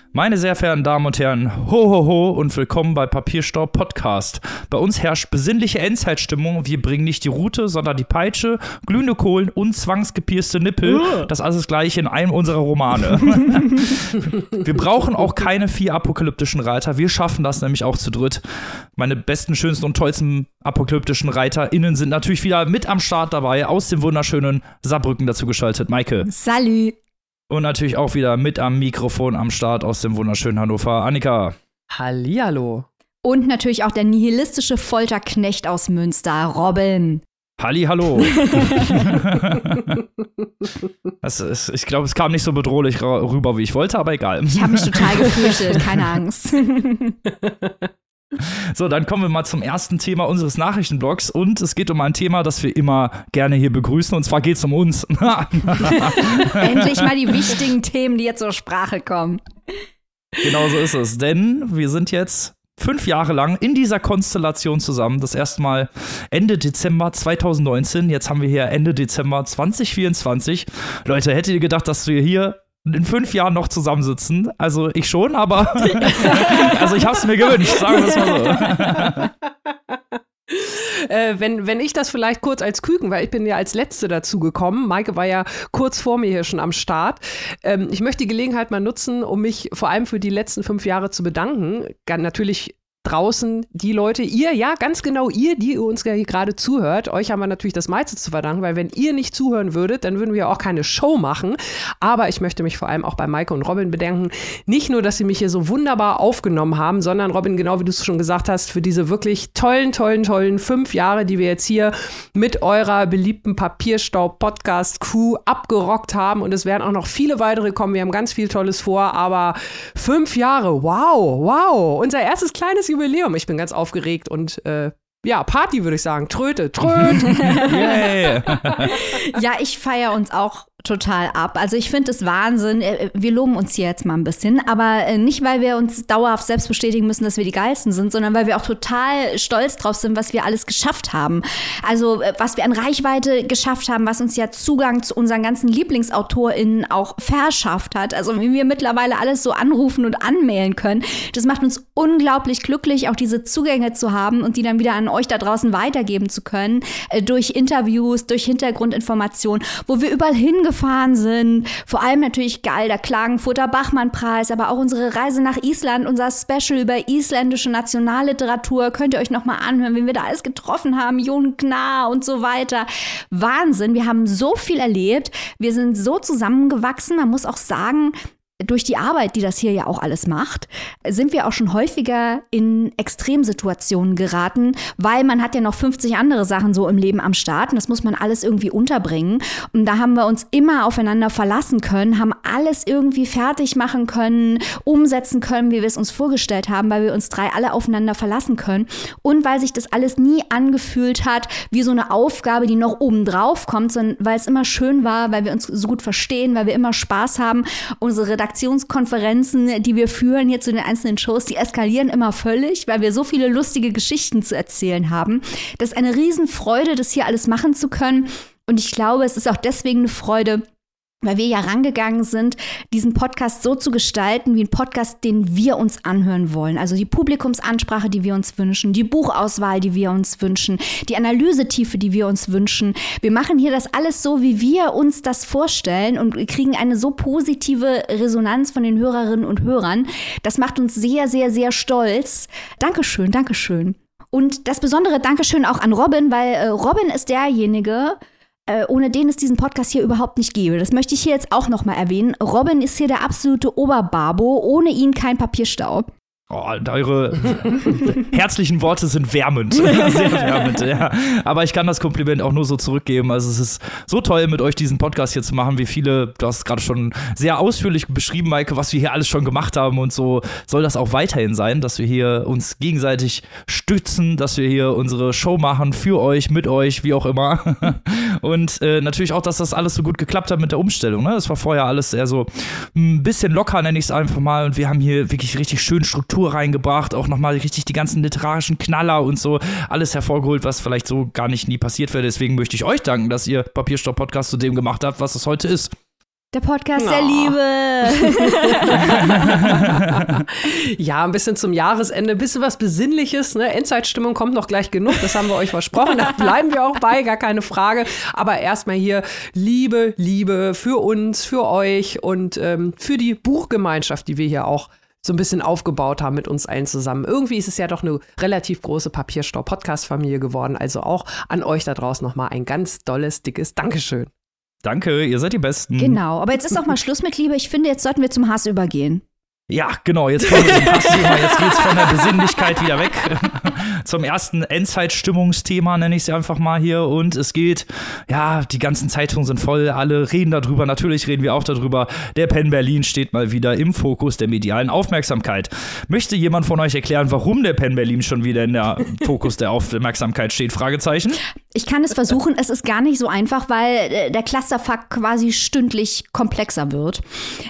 Meine sehr verehrten Damen und Herren, ho ho ho und willkommen bei Papierstaub Podcast. Bei uns herrscht besinnliche Endzeitstimmung. Wir bringen nicht die Rute, sondern die Peitsche, glühende Kohlen und zwangsgepierste Nippel. Das alles gleich in einem unserer Romane. Wir brauchen auch keine 4 apokalyptischen Reiter. Wir schaffen das nämlich auch zu dritt. Meine besten, schönsten und tollsten apokalyptischen ReiterInnen sind natürlich wieder mit am Start dabei, aus dem wunderschönen Saarbrücken dazu geschaltet. Maike. Salut. Und natürlich auch wieder mit am Mikrofon am Start aus dem wunderschönen Hannover, Annika. Hallihallo. Und natürlich auch der nihilistische Folterknecht aus Münster, Robin. Hallihallo. Ich glaube, es kam nicht so bedrohlich rüber, wie ich wollte, aber egal. Ich habe mich total gefürchtet, keine Angst. So, dann kommen wir mal zum ersten Thema unseres Nachrichtenblogs und es geht um ein Thema, das wir immer gerne hier begrüßen und zwar geht es um uns. Endlich mal die wichtigen Themen, die jetzt zur Sprache kommen. Genau so ist es, denn wir sind jetzt 5 Jahre lang in dieser Konstellation zusammen. Das erste Mal Ende Dezember 2019, jetzt haben wir hier Ende Dezember 2024. Leute, hättet ihr gedacht, dass wir hier in 5 Jahren noch zusammensitzen? Also ich schon, aber also ich hab's mir gewünscht, sagen wir es mal so. Wenn ich das vielleicht kurz als Küken, weil ich bin ja als Letzte dazu gekommen. Maike war ja kurz vor mir hier schon am Start. Ich möchte die Gelegenheit mal nutzen, um mich vor allem für die letzten 5 Jahre zu bedanken. Natürlich draußen die Leute, ihr, ja, ganz genau ihr, die uns hier gerade zuhört. Euch haben wir natürlich das meiste zu verdanken, weil wenn ihr nicht zuhören würdet, dann würden wir auch keine Show machen. Aber ich möchte mich vor allem auch bei Maike und Robin bedanken. Nicht nur, dass sie mich hier so wunderbar aufgenommen haben, sondern Robin, genau wie du es schon gesagt hast, für diese wirklich tollen 5 Jahre, die wir jetzt hier mit eurer beliebten Papierstaub-Podcast-Crew abgerockt haben. Und es werden auch noch viele weitere kommen. Wir haben ganz viel Tolles vor, aber 5 Jahre, wow. Unser erstes kleines Jubiläum. Ich bin ganz aufgeregt und ja, Party würde ich sagen. Tröte. Yay. Ja, ich feiere uns auch total ab. Also ich finde es Wahnsinn. Wir loben uns hier jetzt mal ein bisschen, aber nicht, weil wir uns dauerhaft selbst bestätigen müssen, dass wir die Geilsten sind, sondern weil wir auch total stolz drauf sind, was wir alles geschafft haben. Also was wir an Reichweite geschafft haben, was uns ja Zugang zu unseren ganzen LieblingsautorInnen auch verschafft hat. Also wie wir mittlerweile alles so anrufen und anmailen können. Das macht uns unglaublich glücklich, auch diese Zugänge zu haben und die dann wieder an euch da draußen weitergeben zu können, durch Interviews, durch Hintergrundinformationen, wo wir überall hingefahren sind. Vor allem natürlich geil, der Klagenfurter Bachmann-Preis, aber auch unsere Reise nach Island, unser Special über isländische Nationalliteratur. Könnt ihr euch noch mal anhören, wen wir da alles getroffen haben, Jon Knar und so weiter. Wahnsinn, wir haben so viel erlebt. Wir sind so zusammengewachsen. Man muss auch sagen, durch die Arbeit, die das hier ja auch alles macht, sind wir auch schon häufiger in Extremsituationen geraten, weil man hat ja noch 50 andere Sachen so im Leben am Start und das muss man alles irgendwie unterbringen. Und da haben wir uns immer aufeinander verlassen können, haben alles irgendwie fertig machen können, umsetzen können, wie wir es uns vorgestellt haben, weil wir uns 3 alle aufeinander verlassen können und weil sich das alles nie angefühlt hat wie so eine Aufgabe, die noch oben drauf kommt, sondern weil es immer schön war, weil wir uns so gut verstehen, weil wir immer Spaß haben. Unsere Redaktionskonferenzen, die wir führen hier zu den einzelnen Shows, die eskalieren immer völlig, weil wir so viele lustige Geschichten zu erzählen haben. Das ist eine Riesenfreude, das hier alles machen zu können. Und ich glaube, es ist auch deswegen eine Freude, weil wir ja rangegangen sind, diesen Podcast so zu gestalten, wie ein Podcast, den wir uns anhören wollen. Also die Publikumsansprache, die wir uns wünschen, die Buchauswahl, die wir uns wünschen, die Analysetiefe, die wir uns wünschen. Wir machen hier das alles so, wie wir uns das vorstellen und kriegen eine so positive Resonanz von den Hörerinnen und Hörern. Das macht uns sehr, sehr, sehr stolz. Dankeschön. Und das besondere Dankeschön auch an Robin, weil Robin ist derjenige, ohne den es diesen Podcast hier überhaupt nicht gäbe. Das möchte ich hier jetzt auch noch mal erwähnen. Robin ist hier der absolute Oberbabo. Ohne ihn kein Papierstaub. Oh, eure herzlichen Worte sind wärmend. Sehr wärmend, ja. Aber ich kann das Kompliment auch nur so zurückgeben. Also es ist so toll, mit euch diesen Podcast hier zu machen, wie viele, du hast gerade schon sehr ausführlich beschrieben, Maike, was wir hier alles schon gemacht haben und so soll das auch weiterhin sein, dass wir hier uns gegenseitig stützen, dass wir hier unsere Show machen für euch, mit euch, wie auch immer. Und natürlich auch, dass das alles so gut geklappt hat mit der Umstellung. Ne? Das war vorher alles eher so ein bisschen locker, nenne ich es einfach mal. Und wir haben hier wirklich richtig schön Struktur reingebracht, auch nochmal richtig die ganzen literarischen Knaller und so alles hervorgeholt, was vielleicht so gar nicht nie passiert wäre. Deswegen möchte ich euch danken, dass ihr Papierstaub-Podcast zu dem gemacht habt, was es heute ist. Der Podcast der Liebe. Ja, ein bisschen zum Jahresende, ein bisschen was Besinnliches. Ne? Endzeitstimmung kommt noch gleich genug, das haben wir euch versprochen. Da bleiben wir auch bei, gar keine Frage. Aber erstmal hier Liebe, Liebe für uns, für euch und für die Buchgemeinschaft, die wir hier auch so ein bisschen aufgebaut haben mit uns allen zusammen. Irgendwie ist es ja doch eine relativ große Papierstau-Podcast-Familie geworden. Also auch an euch da draußen nochmal ein ganz dolles, dickes Dankeschön. Danke, ihr seid die Besten. Genau, aber jetzt ist auch mal Schluss mit Liebe. Ich finde, jetzt sollten wir zum Hass übergehen. Ja, genau, jetzt kommen wir zum Hassthema. Jetzt geht's von der Besinnlichkeit wieder weg zum ersten Endzeitstimmungsthema, nenne ich es einfach mal hier. Und es geht, ja, die ganzen Zeitungen sind voll, alle reden darüber. Natürlich reden wir auch darüber. Der Penn Berlin steht mal wieder im Fokus der medialen Aufmerksamkeit. Möchte jemand von euch erklären, warum der Penn Berlin schon wieder in der Fokus der Aufmerksamkeit steht? Fragezeichen. Ich kann es versuchen, es ist gar nicht so einfach, weil der Clusterfuck quasi stündlich komplexer wird.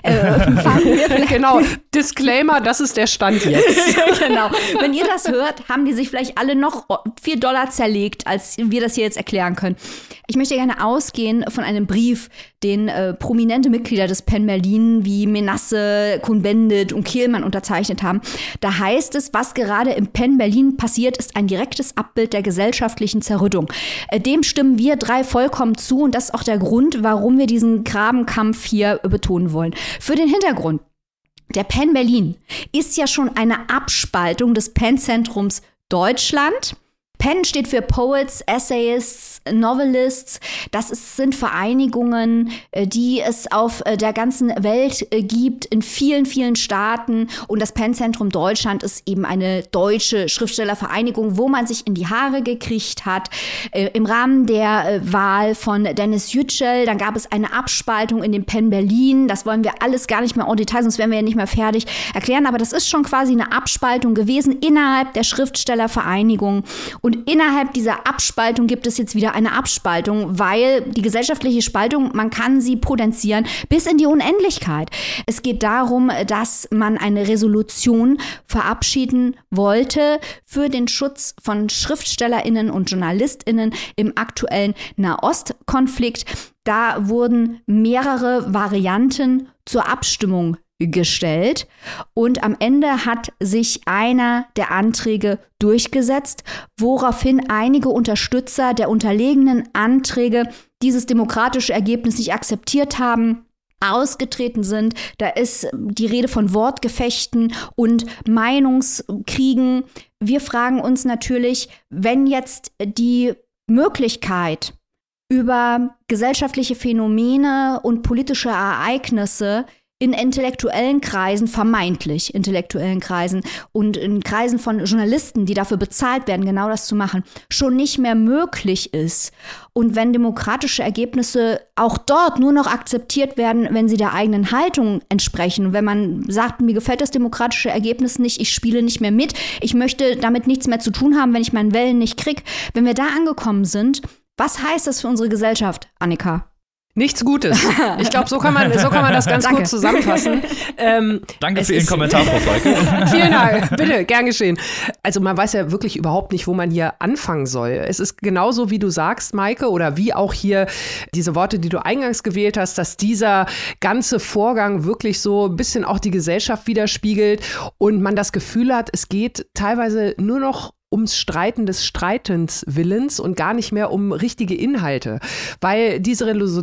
Genau, Disclaimer, das ist der Stand jetzt. Genau. Wenn ihr das hört, haben die sich vielleicht alle noch $4 zerlegt, als wir das hier jetzt erklären können. Ich möchte gerne ausgehen von einem Brief, den prominente Mitglieder des Penn Berlin wie Menasse, Cohn-Bendit und Kehlmann unterzeichnet haben. Da heißt es, was gerade im Penn Berlin passiert, ist ein direktes Abbild der gesellschaftlichen Zerrüttung. Dem stimmen wir 3 vollkommen zu und das ist auch der Grund, warum wir diesen Grabenkampf hier betonen wollen. Für den Hintergrund. Der Penn Berlin ist ja schon eine Abspaltung des Penn-Zentrums Deutschland. Penn steht für Poets, Essayists, Novelists. Sind Vereinigungen, die es auf der ganzen Welt gibt, in vielen, vielen Staaten. Und das Penn-Zentrum Deutschland ist eben eine deutsche Schriftstellervereinigung, wo man sich in die Haare gekriegt hat. Im Rahmen der Wahl von Dennis Yücel, dann gab es eine Abspaltung in dem Penn Berlin. Das wollen wir alles gar nicht mehr en Detail, sonst wären wir ja nicht mehr fertig erklären. Aber das ist schon quasi eine Abspaltung gewesen innerhalb der Schriftstellervereinigung. Und innerhalb dieser Abspaltung gibt es jetzt wieder eine Abspaltung, weil die gesellschaftliche Spaltung, man kann sie potenzieren bis in die Unendlichkeit. Es geht darum, dass man eine Resolution verabschieden wollte für den Schutz von SchriftstellerInnen und JournalistInnen im aktuellen Nahostkonflikt. Da wurden mehrere Varianten zur Abstimmung gestellt und am Ende hat sich einer der Anträge durchgesetzt, woraufhin einige Unterstützer der unterlegenen Anträge dieses demokratische Ergebnis nicht akzeptiert haben, ausgetreten sind. Da ist die Rede von Wortgefechten und Meinungskriegen. Wir fragen uns natürlich, wenn jetzt die Möglichkeit über gesellschaftliche Phänomene und politische Ereignisse in intellektuellen Kreisen, vermeintlich intellektuellen Kreisen und in Kreisen von Journalisten, die dafür bezahlt werden, genau das zu machen, schon nicht mehr möglich ist. Und wenn demokratische Ergebnisse auch dort nur noch akzeptiert werden, wenn sie der eigenen Haltung entsprechen. Und wenn man sagt, mir gefällt das demokratische Ergebnis nicht, ich spiele nicht mehr mit, ich möchte damit nichts mehr zu tun haben, wenn ich meinen Wellen nicht kriege. Wenn wir da angekommen sind, was heißt das für unsere Gesellschaft, Annika? Nichts Gutes. Ich glaube, so kann man das ganz kurz zusammenfassen. Danke für Ihren Kommentar, Frau Falke. Vielen Dank, bitte, gern geschehen. Also man weiß ja wirklich überhaupt nicht, wo man hier anfangen soll. Es ist genauso, wie du sagst, Maike, oder wie auch hier diese Worte, die du eingangs gewählt hast, dass dieser ganze Vorgang wirklich so ein bisschen auch die Gesellschaft widerspiegelt und man das Gefühl hat, es geht teilweise nur noch ums Streiten des Streitens Willens und gar nicht mehr um richtige Inhalte. Weil diese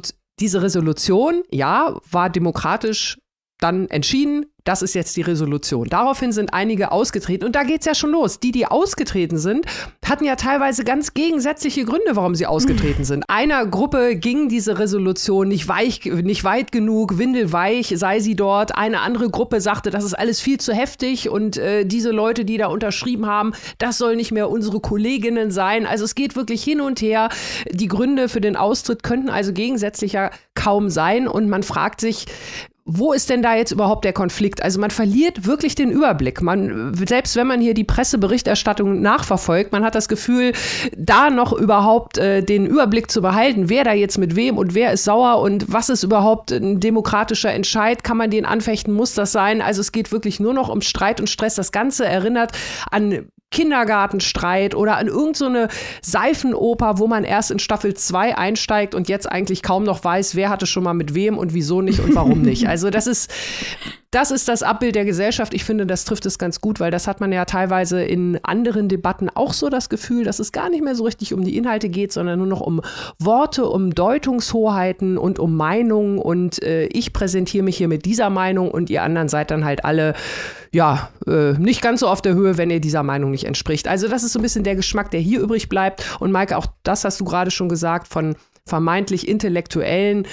Resolution, ja, war demokratisch dann entschieden, das ist jetzt die Resolution. Daraufhin sind einige ausgetreten und da geht's ja schon los. Die ausgetreten sind, hatten ja teilweise ganz gegensätzliche Gründe, warum sie ausgetreten sind. Einer Gruppe ging diese Resolution nicht weit genug, windelweich sei sie dort. Eine andere Gruppe sagte, das ist alles viel zu heftig und diese Leute, die da unterschrieben haben, das soll nicht mehr unsere Kolleginnen sein. Also es geht wirklich hin und her. Die Gründe für den Austritt könnten also gegensätzlicher kaum sein und man fragt sich, wo ist denn da jetzt überhaupt der Konflikt? Also man verliert wirklich den Überblick. Selbst wenn man hier die Presseberichterstattung nachverfolgt, man hat das Gefühl, da noch überhaupt den Überblick zu behalten, wer da jetzt mit wem und wer ist sauer und was ist überhaupt ein demokratischer Entscheid, kann man den anfechten, muss das sein? Also es geht wirklich nur noch um Streit und Stress. Das Ganze erinnert an Kindergartenstreit oder an irgendeine Seifenoper, wo man erst in Staffel 2 einsteigt und jetzt eigentlich kaum noch weiß, wer hatte schon mal mit wem und wieso nicht und warum nicht. Also das ist das Abbild der Gesellschaft. Ich finde, das trifft es ganz gut, weil das hat man ja teilweise in anderen Debatten auch so das Gefühl, dass es gar nicht mehr so richtig um die Inhalte geht, sondern nur noch um Worte, um Deutungshoheiten und um Meinungen und ich präsentiere mich hier mit dieser Meinung und ihr anderen seid dann halt alle nicht ganz so auf der Höhe, wenn ihr dieser Meinung nicht entspricht. Also das ist so ein bisschen der Geschmack, der hier übrig bleibt. Und Maike, auch das hast du gerade schon gesagt, von vermeintlich Intellektuellen.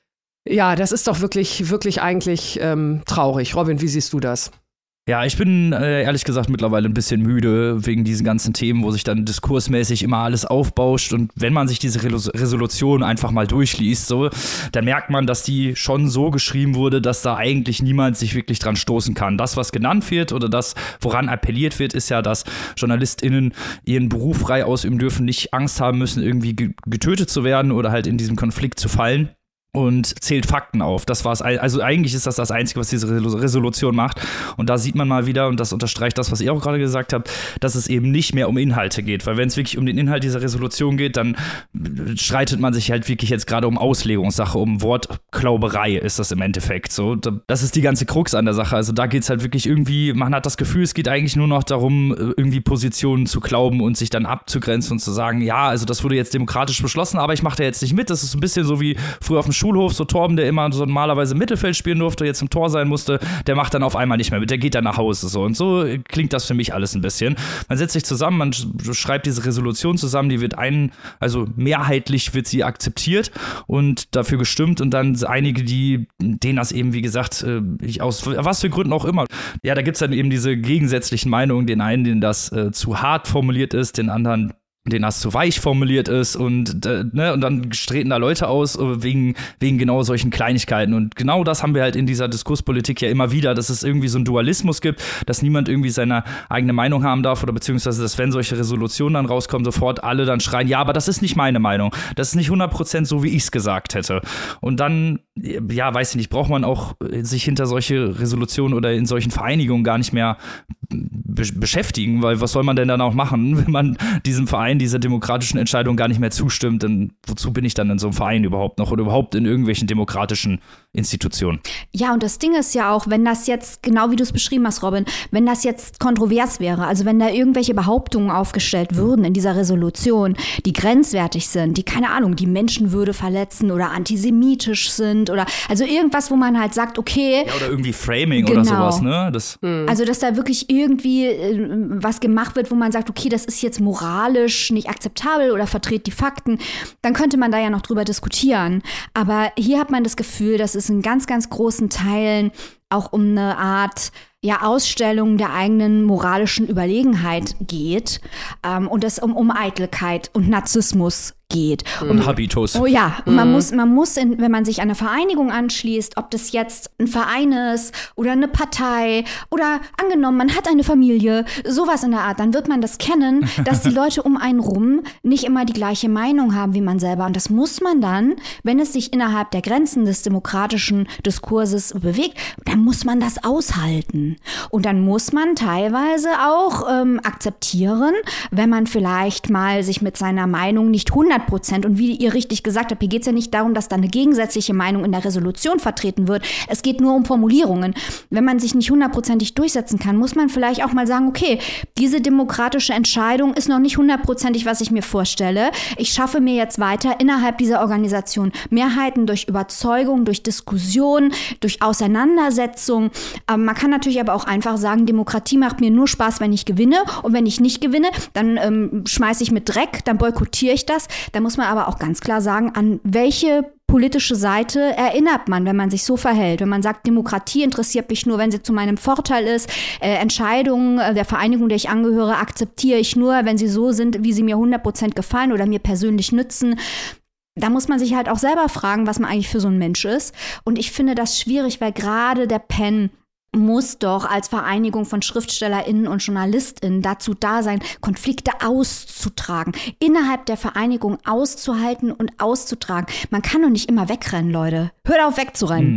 Ja, das ist doch wirklich, wirklich eigentlich traurig. Robin, wie siehst du das? Ja, ich bin ehrlich gesagt mittlerweile ein bisschen müde wegen diesen ganzen Themen, wo sich dann diskursmäßig immer alles aufbauscht. Und wenn man sich diese Resolution einfach mal durchliest, so, dann merkt man, dass die schon so geschrieben wurde, dass da eigentlich niemand sich wirklich dran stoßen kann. Das, was genannt wird oder das, woran appelliert wird, ist ja, dass JournalistInnen ihren Beruf frei ausüben dürfen, nicht Angst haben müssen, irgendwie getötet zu werden oder halt in diesem Konflikt zu fallen. Und zählt Fakten auf. Das war's. Also eigentlich ist das Einzige, was diese Resolution macht. Und da sieht man mal wieder, und das unterstreicht das, was ihr auch gerade gesagt habt, dass es eben nicht mehr um Inhalte geht. Weil wenn es wirklich um den Inhalt dieser Resolution geht, dann streitet man sich halt wirklich jetzt gerade um Auslegungssache, um Wortklauberei ist das im Endeffekt. So, das ist die ganze Krux an der Sache. Also da geht's halt wirklich irgendwie, man hat das Gefühl, es geht eigentlich nur noch darum, irgendwie Positionen zu glauben und sich dann abzugrenzen und zu sagen, ja, also das wurde jetzt demokratisch beschlossen, aber ich mache da jetzt nicht mit. Das ist ein bisschen so wie früher auf dem Schulhof, so Torben, der immer so normalerweise im Mittelfeld spielen durfte, jetzt im Tor sein musste, der macht dann auf einmal nicht mehr mit, der geht dann nach Hause. So. Und so klingt das für mich alles ein bisschen. Man setzt sich zusammen, man schreibt diese Resolution zusammen, die wird also mehrheitlich wird sie akzeptiert und dafür gestimmt und dann einige, denen das eben, wie gesagt, aus was für Gründen auch immer. Ja, da gibt es dann eben diese gegensätzlichen Meinungen, den einen, denen das zu hart formuliert ist, den anderen, den das zu weich formuliert ist und dann treten da Leute aus wegen genau solchen Kleinigkeiten und genau das haben wir halt in dieser Diskurspolitik ja immer wieder, dass es irgendwie so einen Dualismus gibt, dass niemand irgendwie seine eigene Meinung haben darf oder beziehungsweise, dass wenn solche Resolutionen dann rauskommen, sofort alle dann schreien, ja, aber das ist nicht meine Meinung, das ist nicht 100% so, wie ich es gesagt hätte und dann, ja, weiß ich nicht, braucht man auch sich hinter solche Resolutionen oder in solchen Vereinigungen gar nicht mehr beschäftigen, weil was soll man denn dann auch machen, wenn man diesem Verein, dieser demokratischen Entscheidung gar nicht mehr zustimmt, denn wozu bin ich dann in so einem Verein überhaupt noch oder überhaupt in irgendwelchen demokratischen Institutionen? Ja, und das Ding ist ja auch, wenn das jetzt, genau wie du es beschrieben hast, Robin, wenn das jetzt kontrovers wäre, also wenn da irgendwelche Behauptungen aufgestellt würden in dieser Resolution, die grenzwertig sind, die, keine Ahnung, die Menschenwürde verletzen oder antisemitisch sind oder, also irgendwas, wo man halt sagt, okay. Ja, oder irgendwie Framing oder sowas, ne? Also, dass da wirklich irgendwie was gemacht wird, wo man sagt, okay, das ist jetzt moralisch nicht akzeptabel oder vertritt die Fakten, dann könnte man da ja noch drüber diskutieren. Aber hier hat man das Gefühl, dass es in ganz, ganz großen Teilen auch um eine Art Ausstellung der eigenen moralischen Überlegenheit geht und es um Eitelkeit und Narzissmus geht. Und Habitus. Oh ja, man muss, wenn man sich einer Vereinigung anschließt, ob das jetzt ein Verein ist oder eine Partei oder angenommen, man hat eine Familie, sowas in der Art, dann wird man das kennen, dass die Leute um einen rum nicht immer die gleiche Meinung haben wie man selber. Und das muss man dann, wenn es sich innerhalb der Grenzen des demokratischen Diskurses bewegt, dann muss man das aushalten. Und dann muss man teilweise auch akzeptieren, wenn man vielleicht mal sich mit seiner Meinung nicht 100%, und wie ihr richtig gesagt habt, hier geht es ja nicht darum, dass da eine gegensätzliche Meinung in der Resolution vertreten wird. Es geht nur um Formulierungen. Wenn man sich nicht 100%ig durchsetzen kann, muss man vielleicht auch mal sagen, okay, diese demokratische Entscheidung ist noch nicht 100%ig, was ich mir vorstelle. Ich schaffe mir jetzt weiter innerhalb dieser Organisation Mehrheiten durch Überzeugung, durch Diskussion, durch Auseinandersetzung. Man kann natürlich aber auch einfach sagen, Demokratie macht mir nur Spaß, wenn ich gewinne. Und wenn ich nicht gewinne, dann schmeiße ich mit Dreck, dann boykottiere ich das. Da muss man aber auch ganz klar sagen, an welche politische Seite erinnert man, wenn man sich so verhält. Wenn man sagt, Demokratie interessiert mich nur, wenn sie zu meinem Vorteil ist. Entscheidungen der Vereinigung, der ich angehöre, akzeptiere ich nur, wenn sie so sind, wie sie mir 100% gefallen oder mir persönlich nützen. Da muss man sich halt auch selber fragen, was man eigentlich für so ein Mensch ist. Und ich finde das schwierig, weil gerade der PEN muss doch als Vereinigung von SchriftstellerInnen und JournalistInnen dazu da sein, Konflikte auszutragen, innerhalb der Vereinigung auszuhalten und auszutragen. Man kann doch nicht immer wegrennen, Leute. Hört auf wegzurennen. Nee.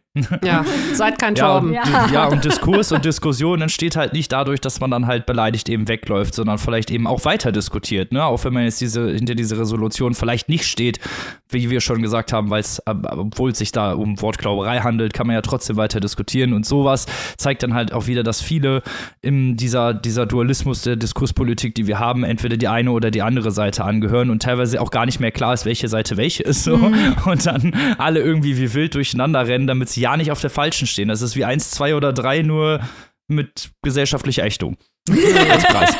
Ja, seid kein Torben. Und Diskurs und Diskussion entsteht halt nicht dadurch, dass man dann halt beleidigt eben wegläuft, sondern vielleicht eben auch weiter diskutiert, ne? Auch wenn man jetzt hinter diese Resolution vielleicht nicht steht, wie wir schon gesagt haben, weil es, obwohl es sich da um Wortklauberei handelt, kann man ja trotzdem weiter diskutieren und sowas zeigt dann halt auch wieder, dass viele in dieser Dualismus der Diskurspolitik, die wir haben, entweder die eine oder die andere Seite angehören und teilweise auch gar nicht mehr klar ist, welche Seite welche ist, so. Und dann alle irgendwie wie wild durcheinander rennen, damit sie ja nicht auf der falschen stehen. Das ist wie 1, 2 oder 3, nur mit gesellschaftlicher Ächtung. Als Preis.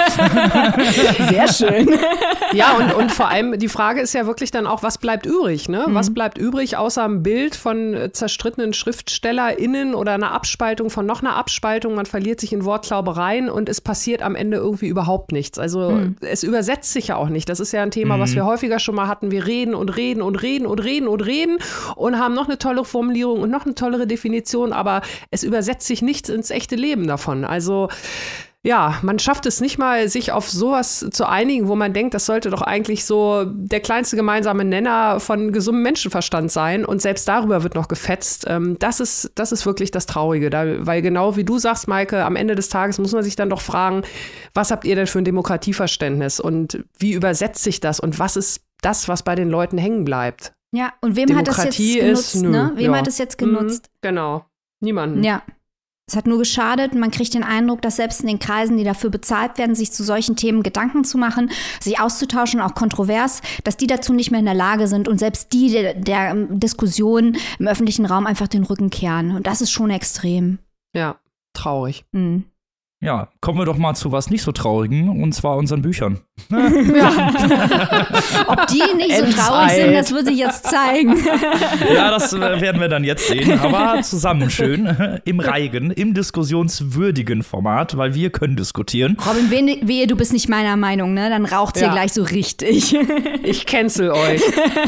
Sehr schön. Ja, und vor allem die Frage ist ja wirklich dann auch, was bleibt übrig, ne? Was bleibt übrig außer einem Bild von zerstrittenen SchriftstellerInnen oder einer Abspaltung von noch einer Abspaltung? Man verliert sich in Wortklaubereien und es passiert am Ende irgendwie überhaupt nichts. Also es übersetzt sich ja auch nicht. Das ist ja ein Thema, was wir häufiger schon mal hatten. Wir reden und reden und reden und reden und reden und haben noch eine tolle Formulierung und noch eine tollere Definition, aber es übersetzt sich nichts ins echte Leben davon. Also ja, man schafft es nicht mal, sich auf sowas zu einigen, wo man denkt, das sollte doch eigentlich so der kleinste gemeinsame Nenner von gesundem Menschenverstand sein. Und selbst darüber wird noch gefetzt. Das ist wirklich das Traurige. Weil genau wie du sagst, Maike, am Ende des Tages muss man sich dann doch fragen, was habt ihr denn für ein Demokratieverständnis? Und wie übersetzt sich das? Und was ist das, was bei den Leuten hängen bleibt? Ja, und wem hat das jetzt genutzt? Ne? Wem hat das jetzt genutzt? Genau, niemanden. Ja. Es hat nur geschadet. Man kriegt den Eindruck, dass selbst in den Kreisen, die dafür bezahlt werden, sich zu solchen Themen Gedanken zu machen, sich auszutauschen, auch kontrovers, dass die dazu nicht mehr in der Lage sind und selbst die der Diskussion im öffentlichen Raum einfach den Rücken kehren. Und das ist schon extrem. Ja, traurig. Mhm. Ja, kommen wir doch mal zu was nicht so Traurigen, und zwar unseren Büchern. Ja. Ob die nicht so traurig sind, das wird sich jetzt zeigen. Ja, das werden wir dann jetzt sehen, aber zusammen schön, im Reigen, im diskussionswürdigen Format, weil wir können diskutieren. Robin, wehe, du bist nicht meiner Meinung, ne? Dann raucht's hier gleich so richtig. Ich cancel euch.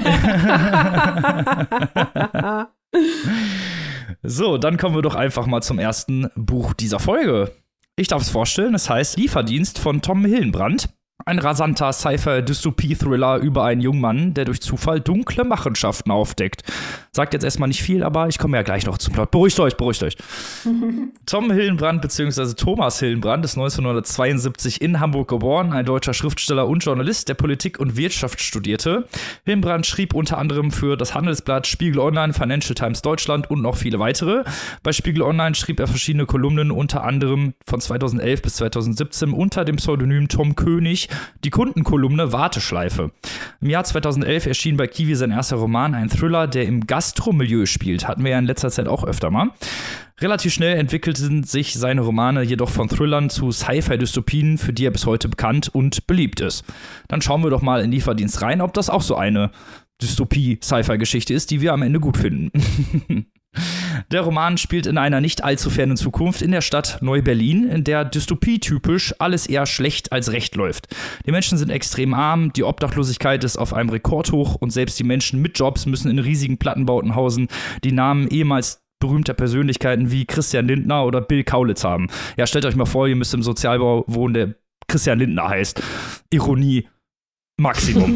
So, dann kommen wir doch einfach mal zum ersten Buch dieser Folge. Ich darf es vorstellen, es heißt Lieferdienst von Tom Hillenbrand. Ein rasanter Sci-Fi-Dystopie-Thriller über einen jungen Mann, der durch Zufall dunkle Machenschaften aufdeckt. Sagt jetzt erstmal nicht viel, aber ich komme ja gleich noch zum Plot. Beruhigt euch. Tom Hillenbrand bzw. Thomas Hillenbrand ist 1972 in Hamburg geboren, ein deutscher Schriftsteller und Journalist, der Politik und Wirtschaft studierte. Hillenbrand schrieb unter anderem für das Handelsblatt, Spiegel Online, Financial Times Deutschland und noch viele weitere. Bei Spiegel Online schrieb er verschiedene Kolumnen, unter anderem von 2011 bis 2017 unter dem Pseudonym Tom König, die Kundenkolumne Warteschleife. Im Jahr 2011 erschien bei Kiwi sein erster Roman, ein Thriller, der im Gastromilieu spielt. Hatten wir ja in letzter Zeit auch öfter mal. Relativ schnell entwickelten sich seine Romane jedoch von Thrillern zu Sci-Fi-Dystopien, für die er bis heute bekannt und beliebt ist. Dann schauen wir doch mal in Lieferdienst rein, ob das auch so eine Dystopie-Sci-Fi-Geschichte ist, die wir am Ende gut finden. Der Roman spielt in einer nicht allzu fernen Zukunft in der Stadt Neu-Berlin, in der dystopietypisch alles eher schlecht als recht läuft. Die Menschen sind extrem arm, die Obdachlosigkeit ist auf einem Rekordhoch und selbst die Menschen mit Jobs müssen in riesigen Plattenbauten hausen, die Namen ehemals berühmter Persönlichkeiten wie Christian Lindner oder Bill Kaulitz haben. Ja, stellt euch mal vor, ihr müsst im Sozialbau wohnen, der Christian Lindner heißt. Ironie Maximum.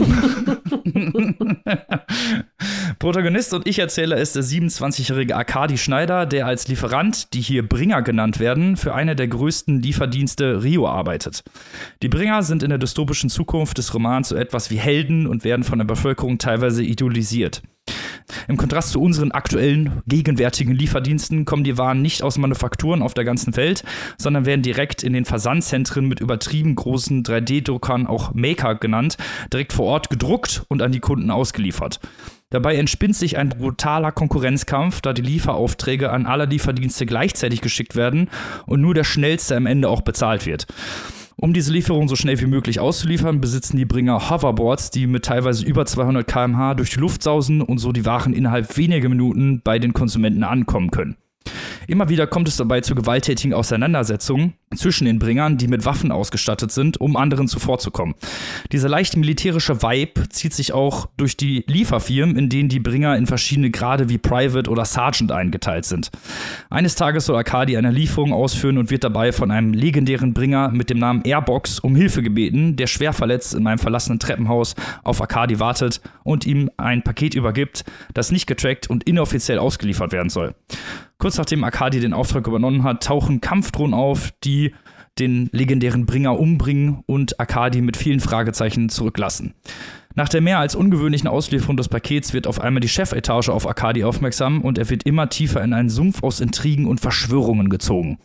Protagonist und Ich-Erzähler ist der 27-jährige Arkadi Schneider, der als Lieferant, die hier Bringer genannt werden, für eine der größten Lieferdienste Rio arbeitet. Die Bringer sind in der dystopischen Zukunft des Romans so etwas wie Helden und werden von der Bevölkerung teilweise idolisiert. Im Kontrast zu unseren aktuellen, gegenwärtigen Lieferdiensten kommen die Waren nicht aus Manufakturen auf der ganzen Welt, sondern werden direkt in den Versandzentren mit übertrieben großen 3D-Druckern, auch Maker genannt, direkt vor Ort gedruckt und an die Kunden ausgeliefert. Dabei entspinnt sich ein brutaler Konkurrenzkampf, da die Lieferaufträge an alle Lieferdienste gleichzeitig geschickt werden und nur der Schnellste am Ende auch bezahlt wird. Um diese Lieferung so schnell wie möglich auszuliefern, besitzen die Bringer Hoverboards, die mit teilweise über 200 km/h durch die Luft sausen und so die Waren innerhalb weniger Minuten bei den Konsumenten ankommen können. Immer wieder kommt es dabei zu gewalttätigen Auseinandersetzungen zwischen den Bringern, die mit Waffen ausgestattet sind, um anderen zuvorzukommen. Dieser leicht militärische Vibe zieht sich auch durch die Lieferfirmen, in denen die Bringer in verschiedene Grade wie Private oder Sergeant eingeteilt sind. Eines Tages soll Arkadi eine Lieferung ausführen und wird dabei von einem legendären Bringer mit dem Namen Airbox um Hilfe gebeten, der schwer verletzt in einem verlassenen Treppenhaus auf Arkadi wartet und ihm ein Paket übergibt, das nicht getrackt und inoffiziell ausgeliefert werden soll. Kurz nachdem Arkadi den Auftrag übernommen hat, tauchen Kampfdrohnen auf, die den legendären Bringer umbringen und Arkadi mit vielen Fragezeichen zurücklassen. Nach der mehr als ungewöhnlichen Auslieferung des Pakets wird auf einmal die Chefetage auf Arkadi aufmerksam und er wird immer tiefer in einen Sumpf aus Intrigen und Verschwörungen gezogen.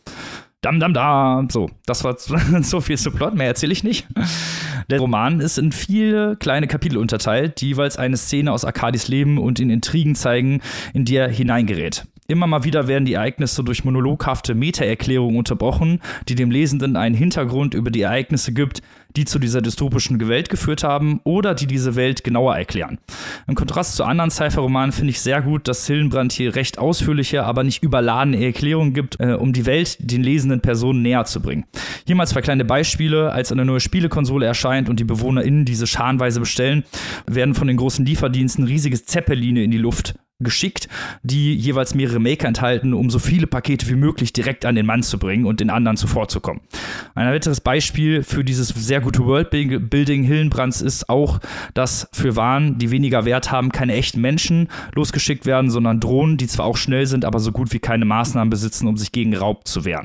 Dam. So, das war so viel zu Plot, mehr erzähle ich nicht. Der Roman ist in viele kleine Kapitel unterteilt, die jeweils eine Szene aus Arkadis Leben und in Intrigen zeigen, in die er hineingerät. Immer mal wieder werden die Ereignisse durch monologhafte Meta-Erklärungen unterbrochen, die dem Lesenden einen Hintergrund über die Ereignisse gibt, die zu dieser dystopischen Welt geführt haben oder die diese Welt genauer erklären. Im Kontrast zu anderen Sci-Fi-Romanen finde ich sehr gut, dass Hillenbrand hier recht ausführliche, aber nicht überladene Erklärungen gibt, um die Welt den lesenden Personen näher zu bringen. Hier mal 2 kleine Beispiele. Als eine neue Spielekonsole erscheint und die BewohnerInnen diese scharenweise bestellen, werden von den großen Lieferdiensten riesige Zeppeline in die Luft geschickt, die jeweils mehrere Maker enthalten, um so viele Pakete wie möglich direkt an den Mann zu bringen und den anderen zuvorzukommen. Ein weiteres Beispiel für dieses sehr gute Worldbuilding Hillenbrands ist auch, dass für Waren, die weniger Wert haben, keine echten Menschen losgeschickt werden, sondern Drohnen, die zwar auch schnell sind, aber so gut wie keine Maßnahmen besitzen, um sich gegen Raub zu wehren.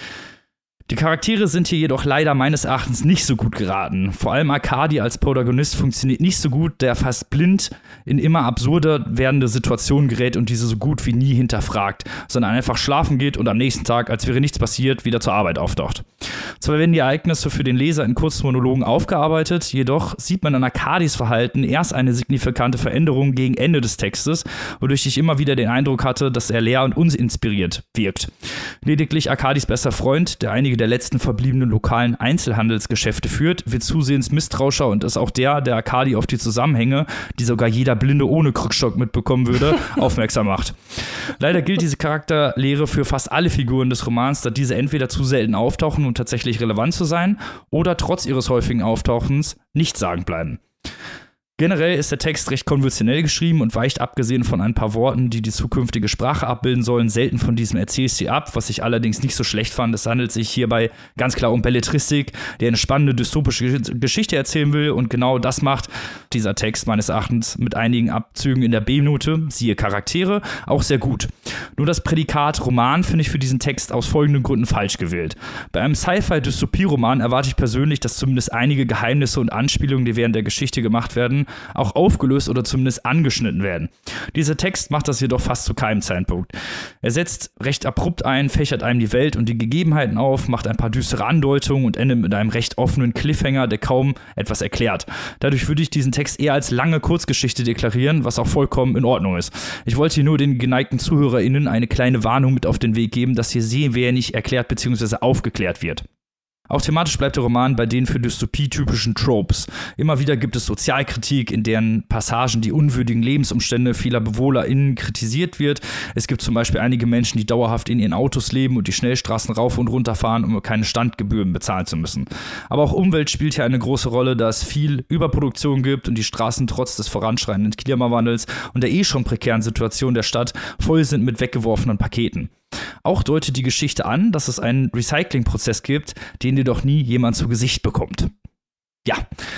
Die Charaktere sind hier jedoch leider meines Erachtens nicht so gut geraten. Vor allem Arkadi als Protagonist funktioniert nicht so gut, der fast blind in immer absurder werdende Situationen gerät und diese so gut wie nie hinterfragt, sondern einfach schlafen geht und am nächsten Tag, als wäre nichts passiert, wieder zur Arbeit auftaucht. Zwar werden die Ereignisse für den Leser in kurzen Monologen aufgearbeitet, jedoch sieht man an Arkadis Verhalten erst eine signifikante Veränderung gegen Ende des Textes, wodurch ich immer wieder den Eindruck hatte, dass er leer und uninspiriert wirkt. Lediglich Arkadis bester Freund, der einige der letzten verbliebenen lokalen Einzelhandelsgeschäfte führt, wird zusehends misstrauischer und ist auch der Arkadi auf die Zusammenhänge, die sogar jeder Blinde ohne Krückstock mitbekommen würde, aufmerksam macht. Leider gilt diese Charakterlehre für fast alle Figuren des Romans, da diese entweder zu selten auftauchen, um tatsächlich relevant zu sein, oder trotz ihres häufigen Auftauchens nichtssagend bleiben. Generell ist der Text recht konventionell geschrieben und weicht abgesehen von ein paar Worten, die die zukünftige Sprache abbilden sollen, selten von diesem Erzählstil ab, was ich allerdings nicht so schlecht fand. Es handelt sich hierbei ganz klar um Belletristik, die eine spannende dystopische Geschichte erzählen will und genau das macht dieser Text meines Erachtens mit einigen Abzügen in der B-Note, siehe Charaktere, auch sehr gut. Nur das Prädikat Roman finde ich für diesen Text aus folgenden Gründen falsch gewählt. Bei einem Sci-Fi-Dystopie-Roman erwarte ich persönlich, dass zumindest einige Geheimnisse und Anspielungen, die während der Geschichte gemacht werden, auch aufgelöst oder zumindest angeschnitten werden. Dieser Text macht das jedoch fast zu keinem Zeitpunkt. Er setzt recht abrupt ein, fächert einem die Welt und die Gegebenheiten auf, macht ein paar düstere Andeutungen und endet mit einem recht offenen Cliffhanger, der kaum etwas erklärt. Dadurch würde ich diesen Text eher als lange Kurzgeschichte deklarieren, was auch vollkommen in Ordnung ist. Ich wollte hier nur den geneigten ZuhörerInnen eine kleine Warnung mit auf den Weg geben, dass hier sehr wenig erklärt bzw. aufgeklärt wird. Auch thematisch bleibt der Roman bei den für Dystopie typischen Tropes. Immer wieder gibt es Sozialkritik, in deren Passagen die unwürdigen Lebensumstände vieler BewohnerInnen kritisiert wird. Es gibt zum Beispiel einige Menschen, die dauerhaft in ihren Autos leben und die Schnellstraßen rauf und runter fahren, um keine Standgebühren bezahlen zu müssen. Aber auch Umwelt spielt hier eine große Rolle, da es viel Überproduktion gibt und die Straßen trotz des voranschreitenden Klimawandels und der schon prekären Situation der Stadt voll sind mit weggeworfenen Paketen. Auch deutet die Geschichte an, dass es einen Recyclingprozess gibt, den jedoch nie jemand zu Gesicht bekommt. Ja,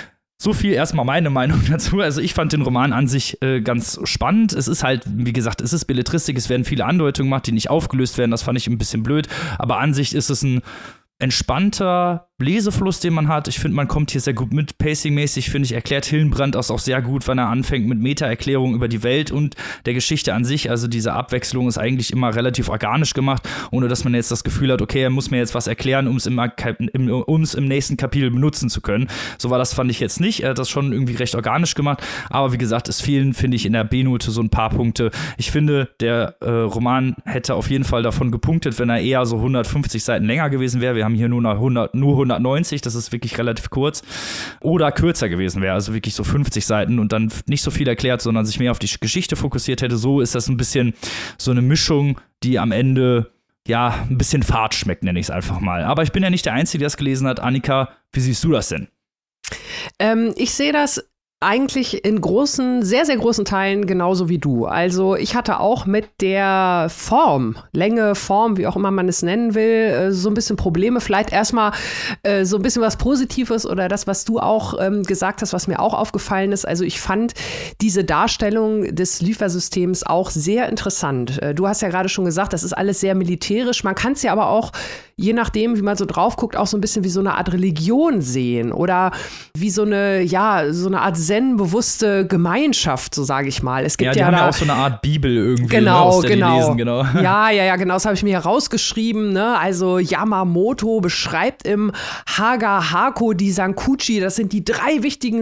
so viel erstmal meine Meinung dazu. Also ich fand den Roman an sich ganz spannend. Es ist halt, wie gesagt, es ist Belletristik, es werden viele Andeutungen gemacht, die nicht aufgelöst werden. Das fand ich ein bisschen blöd. Aber an sich ist es ein entspannter Lesefluss, den man hat. Ich finde, man kommt hier sehr gut mit. Pacing-mäßig, finde ich, erklärt Hillenbrand das auch sehr gut, wenn er anfängt mit Meta-Erklärungen über die Welt und der Geschichte an sich. Also diese Abwechslung ist eigentlich immer relativ organisch gemacht, ohne dass man jetzt das Gefühl hat, okay, er muss mir jetzt was erklären, um es im nächsten Kapitel benutzen zu können. So war das, fand ich jetzt nicht. Er hat das schon irgendwie recht organisch gemacht. Aber wie gesagt, es fehlen, finde ich, in der B-Note so ein paar Punkte. Ich finde, der Roman hätte auf jeden Fall davon gepunktet, wenn er eher so 150 Seiten länger gewesen wäre. Wir haben hier nur 100 190, das ist wirklich relativ kurz, oder kürzer gewesen wäre, also wirklich so 50 Seiten und dann nicht so viel erklärt, sondern sich mehr auf die Geschichte fokussiert hätte. So ist das ein bisschen so eine Mischung, die am Ende ja ein bisschen fad schmeckt, nenne ich es einfach mal. Aber ich bin ja nicht der Einzige, der das gelesen hat. Annika, wie siehst du das denn? Ich sehe das eigentlich in großen, sehr, sehr großen Teilen genauso wie du. Also ich hatte auch mit der Form, Länge, Form, wie auch immer man es nennen will, so ein bisschen Probleme. Vielleicht erstmal so ein bisschen was Positives oder das, was du auch gesagt hast, was mir auch aufgefallen ist. Also ich fand diese Darstellung des Liefersystems auch sehr interessant. Du hast ja gerade schon gesagt, das ist alles sehr militärisch. Man kann es ja aber auch, je nachdem, wie man so drauf guckt, auch so ein bisschen wie so eine Art Religion sehen oder wie so eine Art zen-bewusste Gemeinschaft, so sage ich mal. Es gibt die haben ja auch so eine Art Bibel irgendwie, aus der die lesen, genau. Ja, genau, das habe ich mir hier rausgeschrieben, ne? Also Yamamoto beschreibt im Hagahako die Sankuchi, das sind die 3 wichtigen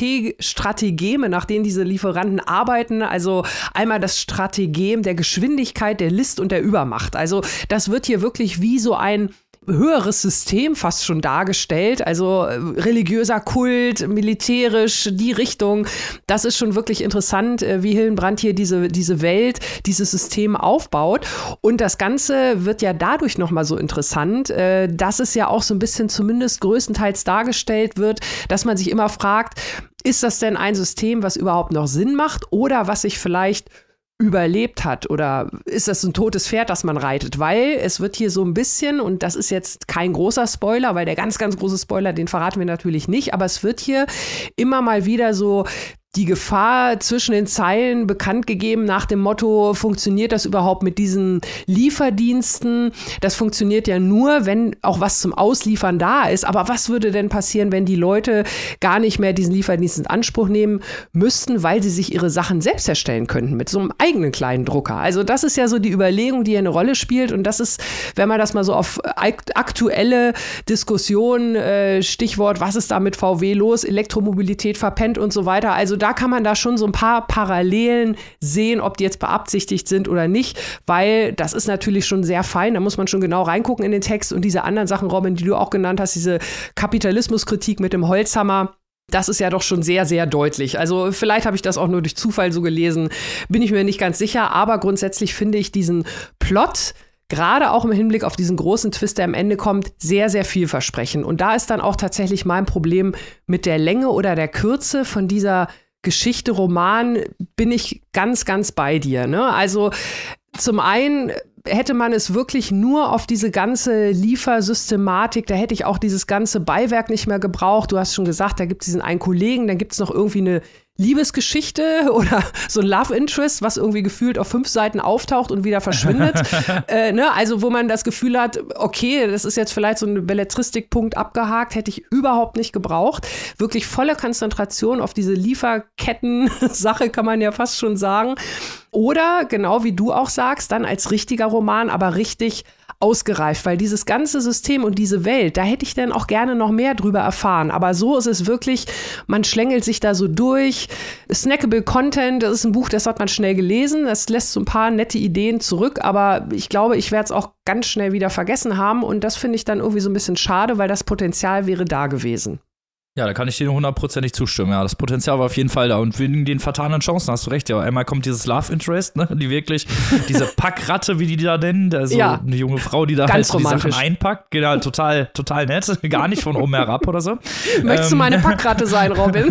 Strategeme, nach denen diese Lieferanten arbeiten. Also einmal das Strategem der Geschwindigkeit, der List und der Übermacht. Also das wird hier wirklich wie so ein höheres System fast schon dargestellt, also religiöser Kult, militärisch, die Richtung. Das ist schon wirklich interessant, wie Hillenbrand hier diese Welt, dieses System aufbaut. Und das Ganze wird ja dadurch nochmal so interessant, dass es ja auch so ein bisschen zumindest größtenteils dargestellt wird, dass man sich immer fragt, ist das denn ein System, was überhaupt noch Sinn macht oder was sich vielleicht überlebt hat oder ist das ein totes Pferd, das man reitet? Weil es wird hier so ein bisschen, und das ist jetzt kein großer Spoiler, weil der ganz, ganz große Spoiler, den verraten wir natürlich nicht, aber es wird hier immer mal wieder so die Gefahr zwischen den Zeilen bekannt gegeben nach dem Motto, funktioniert das überhaupt mit diesen Lieferdiensten? Das funktioniert ja nur, wenn auch was zum Ausliefern da ist. Aber was würde denn passieren, wenn die Leute gar nicht mehr diesen Lieferdienst in Anspruch nehmen müssten, weil sie sich ihre Sachen selbst herstellen könnten mit so einem eigenen kleinen Drucker? Also das ist ja so die Überlegung, die hier eine Rolle spielt. Und das ist, wenn man das mal so auf aktuelle Diskussionen, Stichwort, was ist da mit VW los, Elektromobilität verpennt und so weiter. Also da kann man da schon so ein paar Parallelen sehen, ob die jetzt beabsichtigt sind oder nicht, weil das ist natürlich schon sehr fein, da muss man schon genau reingucken in den Text und diese anderen Sachen, Robin, die du auch genannt hast, diese Kapitalismuskritik mit dem Holzhammer, das ist ja doch schon sehr, sehr deutlich. Also vielleicht habe ich das auch nur durch Zufall so gelesen, bin ich mir nicht ganz sicher, aber grundsätzlich finde ich diesen Plot, gerade auch im Hinblick auf diesen großen Twist, der am Ende kommt, sehr, sehr vielversprechend. Und da ist dann auch tatsächlich mein Problem mit der Länge oder der Kürze von dieser Geschichte, Roman, bin ich ganz, ganz bei dir, ne? Also zum einen hätte man es wirklich nur auf diese ganze Liefersystematik, da hätte ich auch dieses ganze Beiwerk nicht mehr gebraucht. Du hast schon gesagt, da gibt es diesen einen Kollegen, dann gibt es noch irgendwie eine Liebesgeschichte oder so ein Love Interest, was irgendwie gefühlt auf 5 Seiten auftaucht und wieder verschwindet. Ne? Also wo man das Gefühl hat, okay, das ist jetzt vielleicht so ein Belletristikpunkt abgehakt, hätte ich überhaupt nicht gebraucht. Wirklich volle Konzentration auf diese Lieferketten-Sache, kann man ja fast schon sagen. Oder, genau wie du auch sagst, dann als richtiger Roman, aber richtig ausgereift, weil dieses ganze System und diese Welt, da hätte ich dann auch gerne noch mehr drüber erfahren. Aber so ist es wirklich, man schlängelt sich da so durch. Snackable Content, das ist ein Buch, das hat man schnell gelesen, das lässt so ein paar nette Ideen zurück, aber ich glaube, ich werde es auch ganz schnell wieder vergessen haben und das finde ich dann irgendwie so ein bisschen schade, weil das Potenzial wäre da gewesen. Ja, da kann ich dir nur 100%ig zustimmen. Ja, das Potenzial war auf jeden Fall da. Und wegen den vertanen Chancen hast du recht. Ja, einmal kommt dieses Love Interest, ne, die wirklich, diese Packratte, wie die da nennen, also ja, eine junge Frau, die da halt so die Sachen einpackt. Genau, total nett. Gar nicht von oben herab oder so. Möchtest du meine Packratte sein, Robin?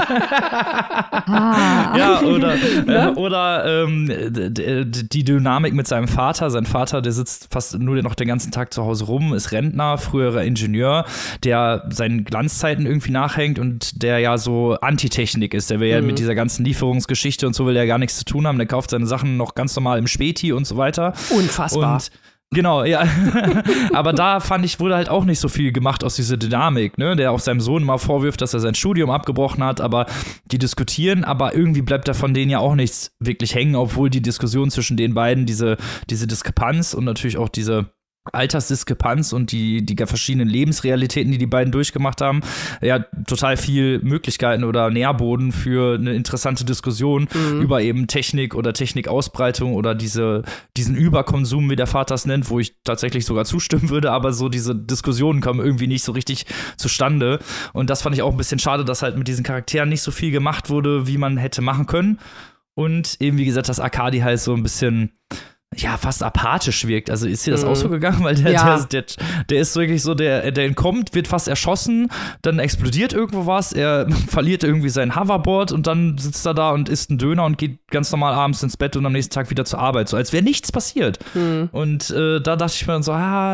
Ja, oder die Dynamik mit seinem Vater. Sein Vater, der sitzt fast nur noch den ganzen Tag zu Hause rum, ist Rentner, früherer Ingenieur, der seinen Glanzzeiten irgendwie nachhängt und der ja so Antitechnik ist. Der will ja mit dieser ganzen Lieferungsgeschichte und so will der gar nichts zu tun haben. Der kauft seine Sachen noch ganz normal im Späti und so weiter. Unfassbar. Und genau, ja. Aber da fand ich, wurde halt auch nicht so viel gemacht aus dieser Dynamik, ne? Der auch seinem Sohn immer vorwirft, dass er sein Studium abgebrochen hat, aber die diskutieren, aber irgendwie bleibt da von denen ja auch nichts wirklich hängen, obwohl die Diskussion zwischen den beiden, diese Diskrepanz und natürlich auch diese Altersdiskrepanz und die verschiedenen Lebensrealitäten, die beiden durchgemacht haben, ja, total viel Möglichkeiten oder Nährboden für eine interessante Diskussion über eben Technik oder Technikausbreitung oder diesen Überkonsum, wie der Vater es nennt, wo ich tatsächlich sogar zustimmen würde, aber so diese Diskussionen kommen irgendwie nicht so richtig zustande. Und das fand ich auch ein bisschen schade, dass halt mit diesen Charakteren nicht so viel gemacht wurde, wie man hätte machen können. Und eben, wie gesagt, dass Arkadi halt so ein bisschen fast apathisch wirkt. Also ist dir das auch so gegangen? Weil der ist wirklich so, der entkommt, wird fast erschossen, dann explodiert irgendwo was, er verliert irgendwie sein Hoverboard und dann sitzt er da und isst einen Döner und geht ganz normal abends ins Bett und am nächsten Tag wieder zur Arbeit. So als wäre nichts passiert. Und da dachte ich mir dann so,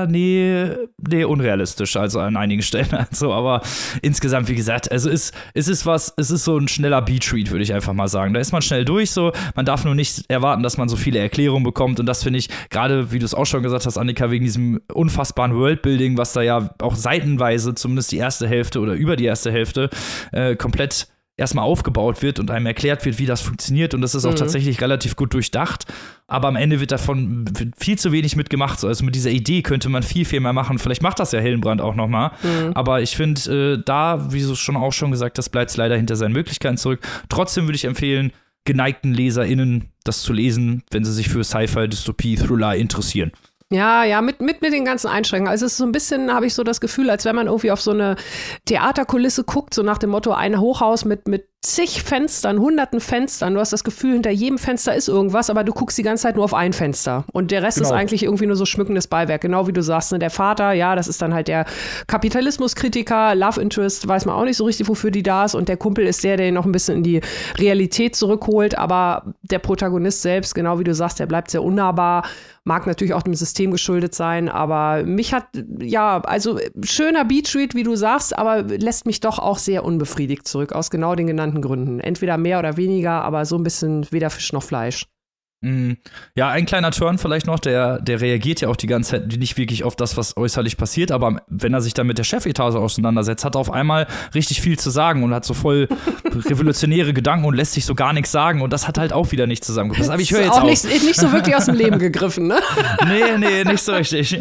nee, unrealistisch, also an einigen Stellen. Also, aber insgesamt, wie gesagt, also es ist so ein schneller Beat-Read, würde ich einfach mal sagen. Da ist man schnell durch, so, man darf nur nicht erwarten, dass man so viele Erklärungen bekommt. Und das finde ich, gerade wie du es auch schon gesagt hast, Annika, wegen diesem unfassbaren Worldbuilding, was da ja auch seitenweise, zumindest die erste Hälfte oder über die erste Hälfte, komplett erstmal aufgebaut wird und einem erklärt wird, wie das funktioniert. Und das ist auch tatsächlich relativ gut durchdacht. Aber am Ende wird davon viel zu wenig mitgemacht. So. Also mit dieser Idee könnte man viel, viel mehr machen. Vielleicht macht das ja Hillenbrand auch noch mal. Aber ich finde, wie du schon gesagt hast, bleibt es leider hinter seinen Möglichkeiten zurück. Trotzdem würde ich empfehlen, geneigten LeserInnen das zu lesen, wenn sie sich für Sci-Fi, Dystopie, Thriller interessieren. Ja, mit den ganzen Einschränkungen. Also es ist so ein bisschen, habe ich so das Gefühl, als wenn man irgendwie auf so eine Theaterkulisse guckt, so nach dem Motto, ein Hochhaus mit zig Fenstern, hunderten Fenstern. Du hast das Gefühl, hinter jedem Fenster ist irgendwas, aber du guckst die ganze Zeit nur auf ein Fenster. Und der Rest ist eigentlich irgendwie nur so schmückendes Beiwerk. Genau wie du sagst, ne? Der Vater, ja, das ist dann halt der Kapitalismuskritiker, Love Interest, weiß man auch nicht so richtig, wofür die da ist. Und der Kumpel ist der ihn noch ein bisschen in die Realität zurückholt. Aber der Protagonist selbst, genau wie du sagst, der bleibt sehr unnahbar. Mag natürlich auch dem System geschuldet sein, aber mich hat, also schöner Beat-Read, wie du sagst, aber lässt mich doch auch sehr unbefriedigt zurück, aus genau den genannten Gründen. Entweder mehr oder weniger, aber so ein bisschen weder Fisch noch Fleisch. Ja, ein kleiner Turn vielleicht noch, der reagiert ja auch die ganze Zeit nicht wirklich auf das, was äußerlich passiert, aber wenn er sich dann mit der Chefetage auseinandersetzt, hat er auf einmal richtig viel zu sagen und hat so voll revolutionäre Gedanken und lässt sich so gar nichts sagen und das hat halt auch wieder nicht zusammengepasst. Aber ich höre jetzt auch nicht so wirklich aus dem Leben gegriffen, ne? Nee, nicht so richtig.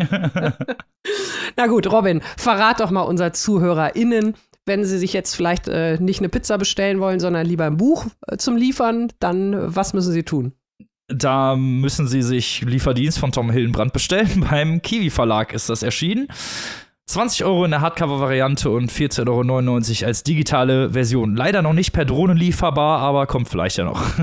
Na gut, Robin, verrat doch mal unseren ZuhörerInnen, wenn sie sich jetzt vielleicht nicht eine Pizza bestellen wollen, sondern lieber ein Buch zum Liefern, dann was müssen sie tun? Da müssen Sie sich Lieferdienst von Tom Hillenbrand bestellen. Beim Kiwi Verlag ist das erschienen. 20 € in der Hardcover-Variante und 14,99 € als digitale Version. Leider noch nicht per Drohne lieferbar, aber kommt vielleicht ja noch.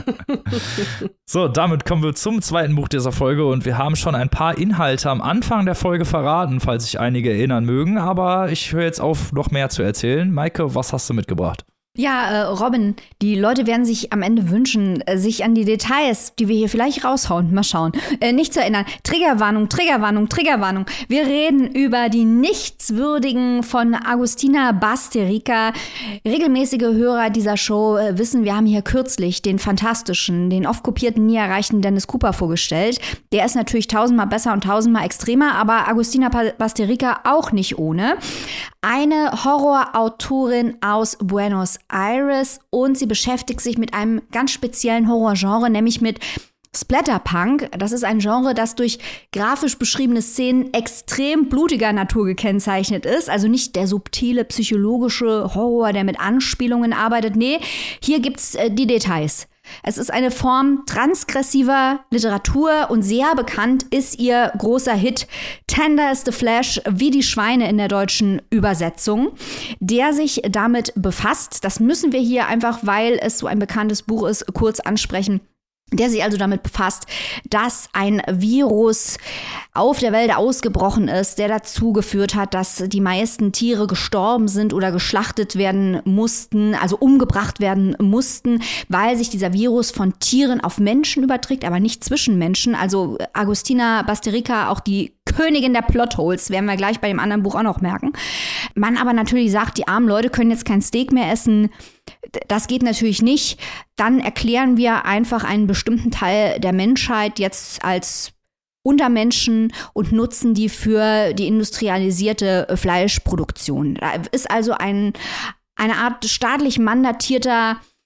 So, damit kommen wir zum zweiten Buch dieser Folge und wir haben schon ein paar Inhalte am Anfang der Folge verraten, falls sich einige erinnern mögen, aber ich höre jetzt auf, noch mehr zu erzählen. Maike, was hast du mitgebracht? Ja, Robin, die Leute werden sich am Ende wünschen, sich an die Details, die wir hier vielleicht raushauen, mal schauen, nicht zu erinnern. Triggerwarnung, Triggerwarnung, Triggerwarnung. Wir reden über die Nichtswürdigen von Agustina Basterica. Regelmäßige Hörer dieser Show wissen, wir haben hier kürzlich den fantastischen, den oft kopierten, nie erreichten Dennis Cooper vorgestellt. Der ist natürlich 1000-mal besser und 1000-mal extremer, aber Agustina Basterica auch nicht ohne. Eine Horrorautorin aus Buenos Aires und sie beschäftigt sich mit einem ganz speziellen Horrorgenre, nämlich mit Splatterpunk. Das ist ein Genre, das durch grafisch beschriebene Szenen extrem blutiger Natur gekennzeichnet ist. Also nicht der subtile psychologische Horror, der mit Anspielungen arbeitet. Nee, hier gibt's die Details. Es ist eine Form transgressiver Literatur und sehr bekannt ist ihr großer Hit Tender is the Flesh, wie die Schweine in der deutschen Übersetzung, der sich damit befasst. Das müssen wir hier einfach, weil es so ein bekanntes Buch ist, kurz ansprechen. Der sich also damit befasst, dass ein Virus auf der Welt ausgebrochen ist, der dazu geführt hat, dass die meisten Tiere gestorben sind oder geschlachtet werden mussten, also umgebracht werden mussten, weil sich dieser Virus von Tieren auf Menschen überträgt, aber nicht zwischen Menschen. Also Agustina Basterica, auch die Königin der Plotholes, werden wir gleich bei dem anderen Buch auch noch merken. Man aber natürlich sagt, die armen Leute können jetzt kein Steak mehr essen. Das geht natürlich nicht. Dann erklären wir einfach einen bestimmten Teil der Menschheit jetzt als Untermenschen und nutzen die für die industrialisierte Fleischproduktion. Da ist also eine Art staatlich mandatierter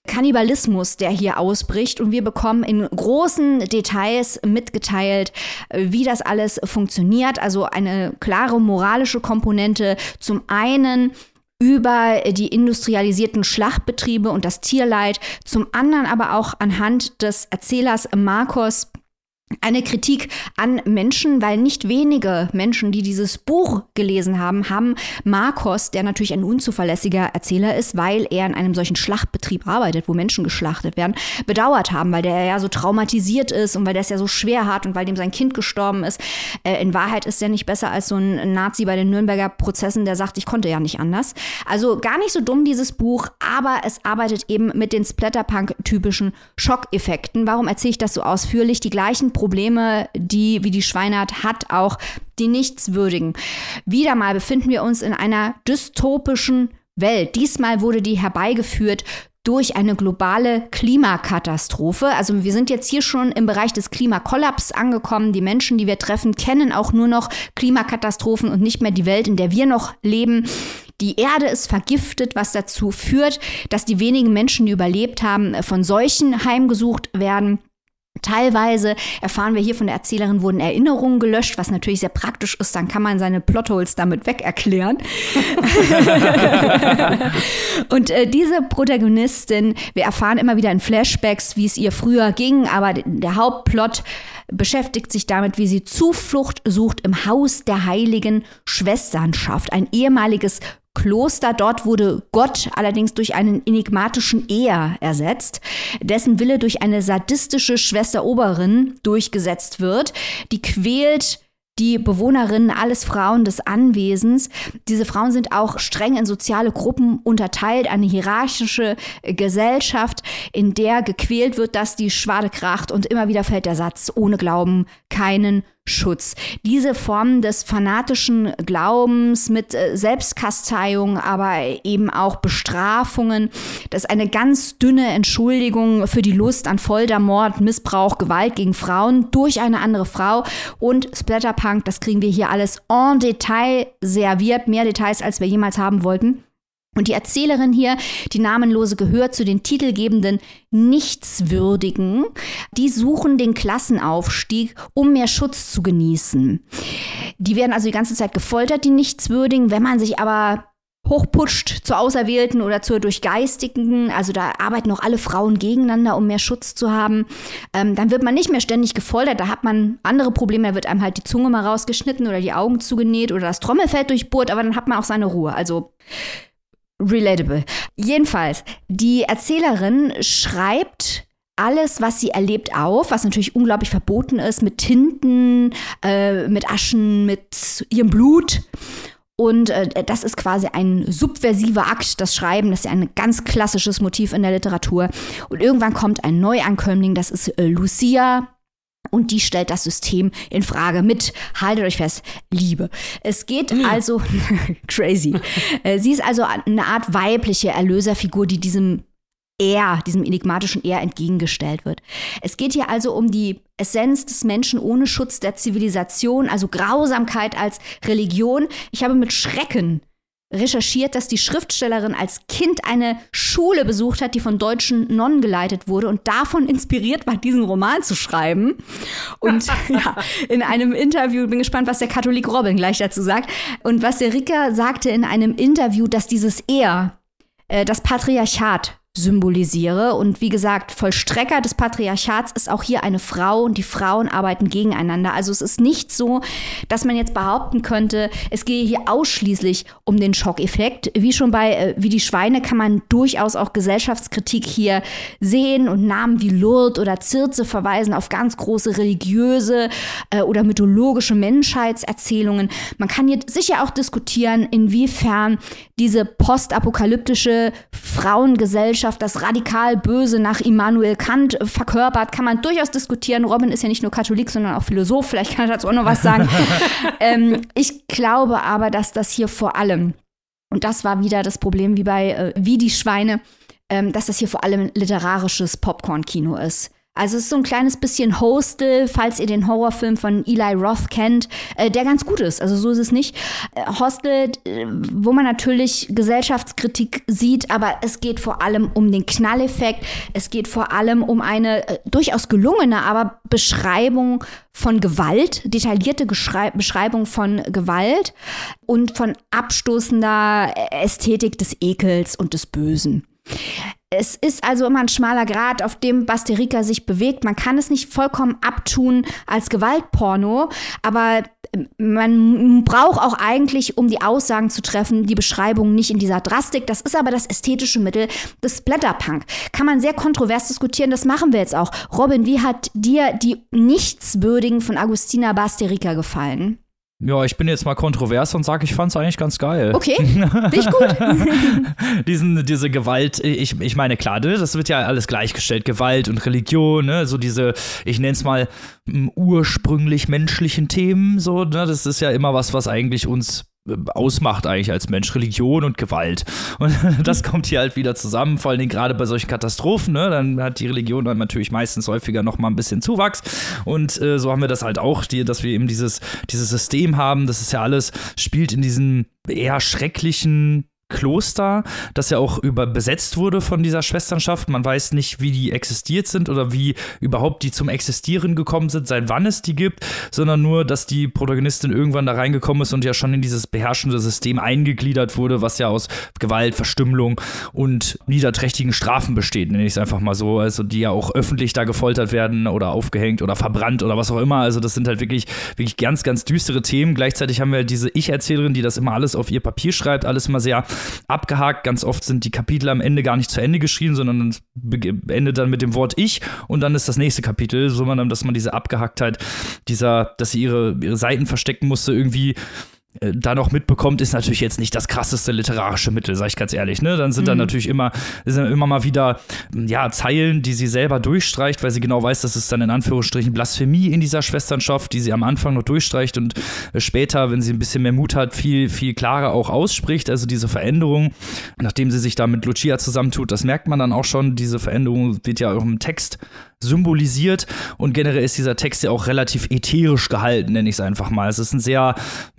Kannibalismus, der hier ausbricht. Und wir bekommen in großen Details mitgeteilt, wie das alles funktioniert. Also eine klare moralische Komponente. Zum einen über die industrialisierten Schlachtbetriebe und das Tierleid. Zum anderen aber auch anhand des Erzählers Marcos eine Kritik an Menschen, weil nicht wenige Menschen, die dieses Buch gelesen haben, haben Marcos, der natürlich ein unzuverlässiger Erzähler ist, weil er in einem solchen Schlachtbetrieb arbeitet, wo Menschen geschlachtet werden, bedauert haben, weil der ja so traumatisiert ist und weil der es ja so schwer hat und weil dem sein Kind gestorben ist. In Wahrheit ist er nicht besser als so ein Nazi bei den Nürnberger Prozessen, der sagt, ich konnte ja nicht anders. Also gar nicht so dumm, dieses Buch, aber es arbeitet eben mit den Splatterpunk-typischen Schockeffekten. Warum erzähle ich das so ausführlich? Die gleichen Probleme, wie die Schweineart hat, auch die Nichtswürdigen. Wieder mal befinden wir uns in einer dystopischen Welt. Diesmal wurde die herbeigeführt durch eine globale Klimakatastrophe. Also wir sind jetzt hier schon im Bereich des Klimakollaps angekommen. Die Menschen, die wir treffen, kennen auch nur noch Klimakatastrophen und nicht mehr die Welt, in der wir noch leben. Die Erde ist vergiftet, was dazu führt, dass die wenigen Menschen, die überlebt haben, von Seuchen heimgesucht werden. Teilweise erfahren wir hier von der Erzählerin, wurden Erinnerungen gelöscht, was natürlich sehr praktisch ist, dann kann man seine Plotholes damit weg erklären. Und diese Protagonistin, wir erfahren immer wieder in Flashbacks, wie es ihr früher ging, aber der Hauptplot beschäftigt sich damit, wie sie Zuflucht sucht im Haus der heiligen Schwesternschaft, ein ehemaliges Kloster. Dort wurde Gott allerdings durch einen enigmatischen Eher ersetzt, dessen Wille durch eine sadistische Schwesteroberin durchgesetzt wird. Die quält die Bewohnerinnen, alles Frauen des Anwesens. Diese Frauen sind auch streng in soziale Gruppen unterteilt, eine hierarchische Gesellschaft, in der gequält wird, dass die Schwade kracht und immer wieder fällt der Satz, ohne Glauben keinen Schutz. Diese Form des fanatischen Glaubens mit Selbstkasteiung, aber eben auch Bestrafungen, das ist eine ganz dünne Entschuldigung für die Lust an Folter, Mord, Missbrauch, Gewalt gegen Frauen durch eine andere Frau und Splatterpunk, das kriegen wir hier alles en Detail serviert, mehr Details, als wir jemals haben wollten. Und die Erzählerin hier, die Namenlose, gehört zu den titelgebenden Nichtswürdigen. Die suchen den Klassenaufstieg, um mehr Schutz zu genießen. Die werden also die ganze Zeit gefoltert, die Nichtswürdigen. Wenn man sich aber hochputscht zur Auserwählten oder zur Durchgeistigen, also da arbeiten auch alle Frauen gegeneinander, um mehr Schutz zu haben, dann wird man nicht mehr ständig gefoltert, da hat man andere Probleme, da wird einem halt die Zunge mal rausgeschnitten oder die Augen zugenäht oder das Trommelfell durchbohrt, aber dann hat man auch seine Ruhe, also relatable. Jedenfalls, die Erzählerin schreibt alles, was sie erlebt, auf, was natürlich unglaublich verboten ist, mit Tinten, mit Aschen, mit ihrem Blut. Und das ist quasi ein subversiver Akt, das Schreiben, das ist ja ein ganz klassisches Motiv in der Literatur. Und irgendwann kommt ein Neuankömmling, das ist Lucia. Und die stellt das System in Frage mit, haltet euch fest, Liebe. Es geht also, crazy. Sie ist also eine Art weibliche Erlöserfigur, die diesem enigmatischen Er entgegengestellt wird. Es geht hier also um die Essenz des Menschen ohne Schutz der Zivilisation, also Grausamkeit als Religion. Ich habe mit Schrecken recherchiert, dass die Schriftstellerin als Kind eine Schule besucht hat, die von deutschen Nonnen geleitet wurde und davon inspiriert war, diesen Roman zu schreiben. Und ja, in einem Interview, bin gespannt, was der Katholik Robin gleich dazu sagt. Und was der Ricker sagte in einem Interview, dass dieses Er das Patriarchat symbolisiere. Und wie gesagt, Vollstrecker des Patriarchats ist auch hier eine Frau und die Frauen arbeiten gegeneinander. Also es ist nicht so, dass man jetzt behaupten könnte, es gehe hier ausschließlich um den Schockeffekt. Wie schon bei Wie die Schweine kann man durchaus auch Gesellschaftskritik hier sehen und Namen wie Lourdes oder Circe verweisen auf ganz große religiöse oder mythologische Menschheitserzählungen. Man kann hier sicher auch diskutieren, inwiefern diese postapokalyptische Frauengesellschaft das radikal Böse nach Immanuel Kant verkörpert, kann man durchaus diskutieren. Robin ist ja nicht nur Katholik, sondern auch Philosoph. Vielleicht kann er dazu auch noch was sagen. Ich glaube aber, dass das hier vor allem, und das war wieder das Problem wie bei Wie die Schweine, dass das hier vor allem literarisches Popcorn-Kino ist. Also es ist so ein kleines bisschen Hostel, falls ihr den Horrorfilm von Eli Roth kennt, der ganz gut ist. Also so ist es nicht. Hostel, wo man natürlich Gesellschaftskritik sieht, aber es geht vor allem um den Knalleffekt. Es geht vor allem um eine durchaus gelungene, aber Beschreibung von Gewalt, detaillierte Beschreibung von Gewalt und von abstoßender Ästhetik des Ekels und des Bösen. Es ist also immer ein schmaler Grat, auf dem Basterika sich bewegt. Man kann es nicht vollkommen abtun als Gewaltporno, aber man braucht auch eigentlich, um die Aussagen zu treffen, die Beschreibung nicht in dieser Drastik. Das ist aber das ästhetische Mittel des Splatterpunk. Kann man sehr kontrovers diskutieren, das machen wir jetzt auch. Robin, wie hat dir die Nichtswürdigen von Agustina Basterika gefallen? Ja, ich bin jetzt mal kontrovers und sage, ich fand's eigentlich ganz geil. Okay, finde ich gut. Diese Gewalt, ich meine, klar, das wird ja alles gleichgestellt, Gewalt und Religion, ne, so diese, ich nenne es mal, ursprünglich menschlichen Themen, so, ne, das ist ja immer was eigentlich uns ausmacht eigentlich als Mensch, Religion und Gewalt. Und das kommt hier halt wieder zusammen, vor allen Dingen gerade bei solchen Katastrophen, ne? Dann hat die Religion dann natürlich meistens häufiger noch mal ein bisschen Zuwachs und so haben wir das halt auch, dass wir eben dieses System haben, das ist ja alles, spielt in diesem eher schrecklichen Kloster, das ja auch besetzt wurde von dieser Schwesternschaft. Man weiß nicht, wie die existiert sind oder wie überhaupt die zum Existieren gekommen sind, seit wann es die gibt, sondern nur, dass die Protagonistin irgendwann da reingekommen ist und ja schon in dieses beherrschende System eingegliedert wurde, was ja aus Gewalt, Verstümmelung und niederträchtigen Strafen besteht, nenne ich es einfach mal so. Also die ja auch öffentlich da gefoltert werden oder aufgehängt oder verbrannt oder was auch immer. Also das sind halt wirklich ganz, ganz düstere Themen. Gleichzeitig haben wir halt diese Ich-Erzählerin, die das immer alles auf ihr Papier schreibt, alles immer sehr abgehakt. Ganz oft sind die Kapitel am Ende gar nicht zu Ende geschrieben, sondern endet dann mit dem Wort Ich und dann ist das nächste Kapitel, so dass man diese Abgehacktheit, dass sie ihre Seiten verstecken musste, irgendwie da noch mitbekommt, ist natürlich jetzt nicht das krasseste literarische Mittel, sag ich ganz ehrlich, ne? Dann sind dann natürlich immer mal wieder, ja, Zeilen, die sie selber durchstreicht, weil sie genau weiß, dass es dann in Anführungsstrichen Blasphemie in dieser Schwesternschaft, die sie am Anfang noch durchstreicht und später, wenn sie ein bisschen mehr Mut hat, viel, viel klarer auch ausspricht, also diese Veränderung, nachdem sie sich da mit Lucia zusammentut, das merkt man dann auch schon, diese Veränderung wird ja auch im Text symbolisiert und generell ist dieser Text ja auch relativ ätherisch gehalten, nenne ich es einfach mal. Es ist ein sehr,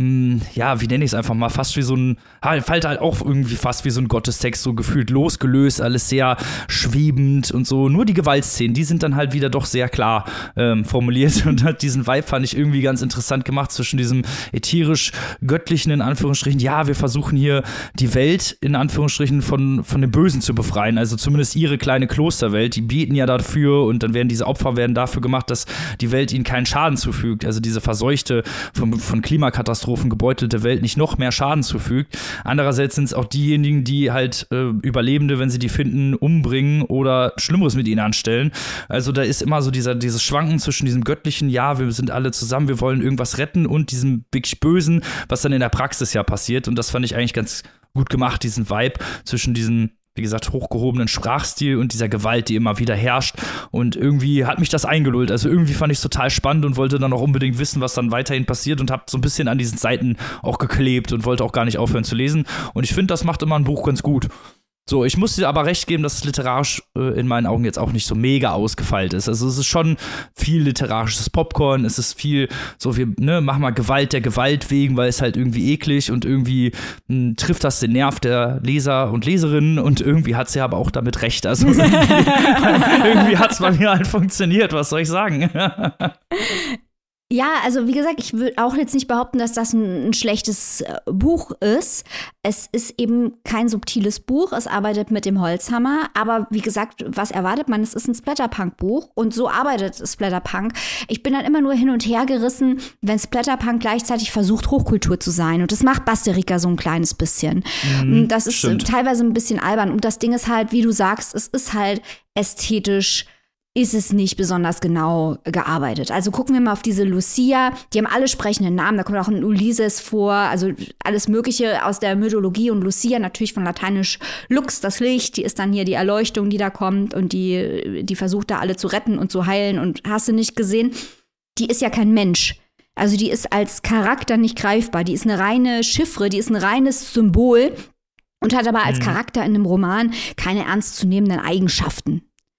ja, wie nenne ich es einfach mal, fast wie so ein, halt auch irgendwie fast wie so ein Gottestext, so gefühlt losgelöst, alles sehr schwebend und so. Nur die Gewaltszenen, die sind dann halt wieder doch sehr klar formuliert und hat diesen Vibe, fand ich irgendwie ganz interessant gemacht, zwischen diesem ätherisch-göttlichen, in Anführungsstrichen, ja, wir versuchen hier die Welt, in Anführungsstrichen, von dem Bösen zu befreien, also zumindest ihre kleine Klosterwelt, die beten ja dafür und dann werden diese Opfer dafür gemacht, dass die Welt ihnen keinen Schaden zufügt, also diese verseuchte, von Klimakatastrophen gebeutelte Welt nicht noch mehr Schaden zufügt. Andererseits sind es auch diejenigen, die halt Überlebende, wenn sie die finden, umbringen oder Schlimmeres mit ihnen anstellen. Also da ist immer so dieses Schwanken zwischen diesem göttlichen, ja, wir sind alle zusammen, wir wollen irgendwas retten und diesem wirklich Bösen, was dann in der Praxis ja passiert. Und das fand ich eigentlich ganz gut gemacht, diesen Vibe zwischen diesen, wie gesagt, hochgehobenen Sprachstil und dieser Gewalt, die immer wieder herrscht. Und irgendwie hat mich das eingelullt. Also irgendwie fand ich es total spannend und wollte dann auch unbedingt wissen, was dann weiterhin passiert und habe so ein bisschen an diesen Seiten auch geklebt und wollte auch gar nicht aufhören zu lesen. Und ich finde, das macht immer ein Buch ganz gut. So, ich muss dir aber recht geben, dass es literarisch in meinen Augen jetzt auch nicht so mega ausgefeilt ist. Also es ist schon viel literarisches Popcorn, es ist viel so, mach mal Gewalt der Gewalt wegen, weil es halt irgendwie eklig und irgendwie trifft das den Nerv der Leser und Leserinnen und irgendwie hat sie aber auch damit recht. Also irgendwie hat es bei mir halt funktioniert, was soll ich sagen? Ja, also wie gesagt, ich würde auch jetzt nicht behaupten, dass das ein schlechtes Buch ist. Es ist eben kein subtiles Buch, es arbeitet mit dem Holzhammer, aber wie gesagt, was erwartet man? Es ist ein Splatterpunk-Buch und so arbeitet Splatterpunk. Ich bin dann immer nur hin und her gerissen, wenn Splatterpunk gleichzeitig versucht, Hochkultur zu sein und das macht Basterika so ein kleines bisschen. Das ist teilweise ein bisschen albern und das Ding ist halt, wie du sagst, es ist halt ästhetisch, ist es nicht besonders genau gearbeitet. Also gucken wir mal auf diese Lucia, die haben alle sprechende Namen, da kommt auch ein Ulysses vor, also alles Mögliche aus der Mythologie und Lucia natürlich von lateinisch Lux, das Licht, die ist dann hier die Erleuchtung, die da kommt und die versucht da alle zu retten und zu heilen und hast du nicht gesehen, die ist ja kein Mensch. Also die ist als Charakter nicht greifbar, die ist eine reine Chiffre, die ist ein reines Symbol und hat aber als Charakter in einem Roman keine ernstzunehmenden Eigenschaften.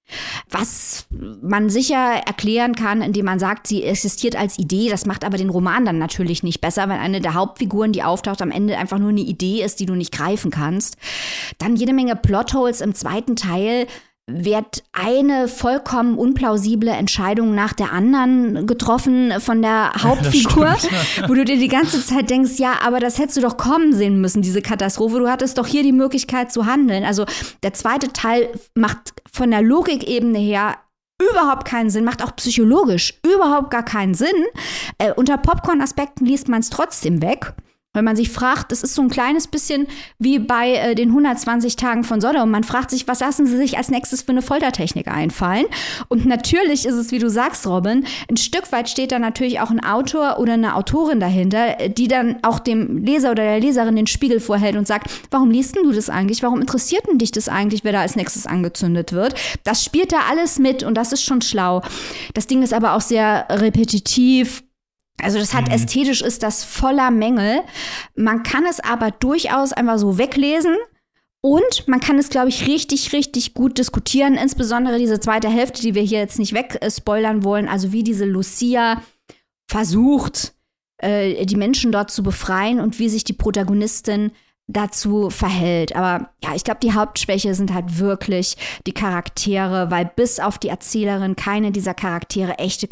Was man sicher erklären kann, indem man sagt, sie existiert als Idee. Das macht aber den Roman dann natürlich nicht besser, wenn eine der Hauptfiguren, die auftaucht, am Ende einfach nur eine Idee ist, die du nicht greifen kannst. Dann jede Menge Plotholes im zweiten Teil. Wird eine vollkommen unplausible Entscheidung nach der anderen getroffen von der Hauptfigur, wo du dir die ganze Zeit denkst, ja, aber das hättest du doch kommen sehen müssen, diese Katastrophe. Du hattest doch hier die Möglichkeit zu handeln. Also der zweite Teil macht von der Logikebene her überhaupt keinen Sinn, macht auch psychologisch überhaupt gar keinen Sinn. Unter Popcorn-Aspekten liest man es trotzdem weg. Wenn man sich fragt, das ist so ein kleines bisschen wie bei den 120 Tagen von Sodom. Man fragt sich, was lassen sie sich als nächstes für eine Foltertechnik einfallen? Und natürlich ist es, wie du sagst, Robin, ein Stück weit steht da natürlich auch ein Autor oder eine Autorin dahinter, die dann auch dem Leser oder der Leserin den Spiegel vorhält und sagt, warum liest denn du das eigentlich? Warum interessiert denn dich das eigentlich, wer da als nächstes angezündet wird? Das spielt da alles mit und das ist schon schlau. Das Ding ist aber auch sehr repetitiv. Also das hat ästhetisch ist das voller Mängel. Man kann es aber durchaus einfach so weglesen und man kann es, glaube ich, richtig, richtig gut diskutieren. Insbesondere diese zweite Hälfte, die wir hier jetzt nicht wegspoilern wollen. Also wie diese Lucia versucht, die Menschen dort zu befreien und wie sich die Protagonistin dazu verhält. Aber ja, ich glaube, die Hauptschwäche sind halt wirklich die Charaktere, weil bis auf die Erzählerin keine dieser Charaktere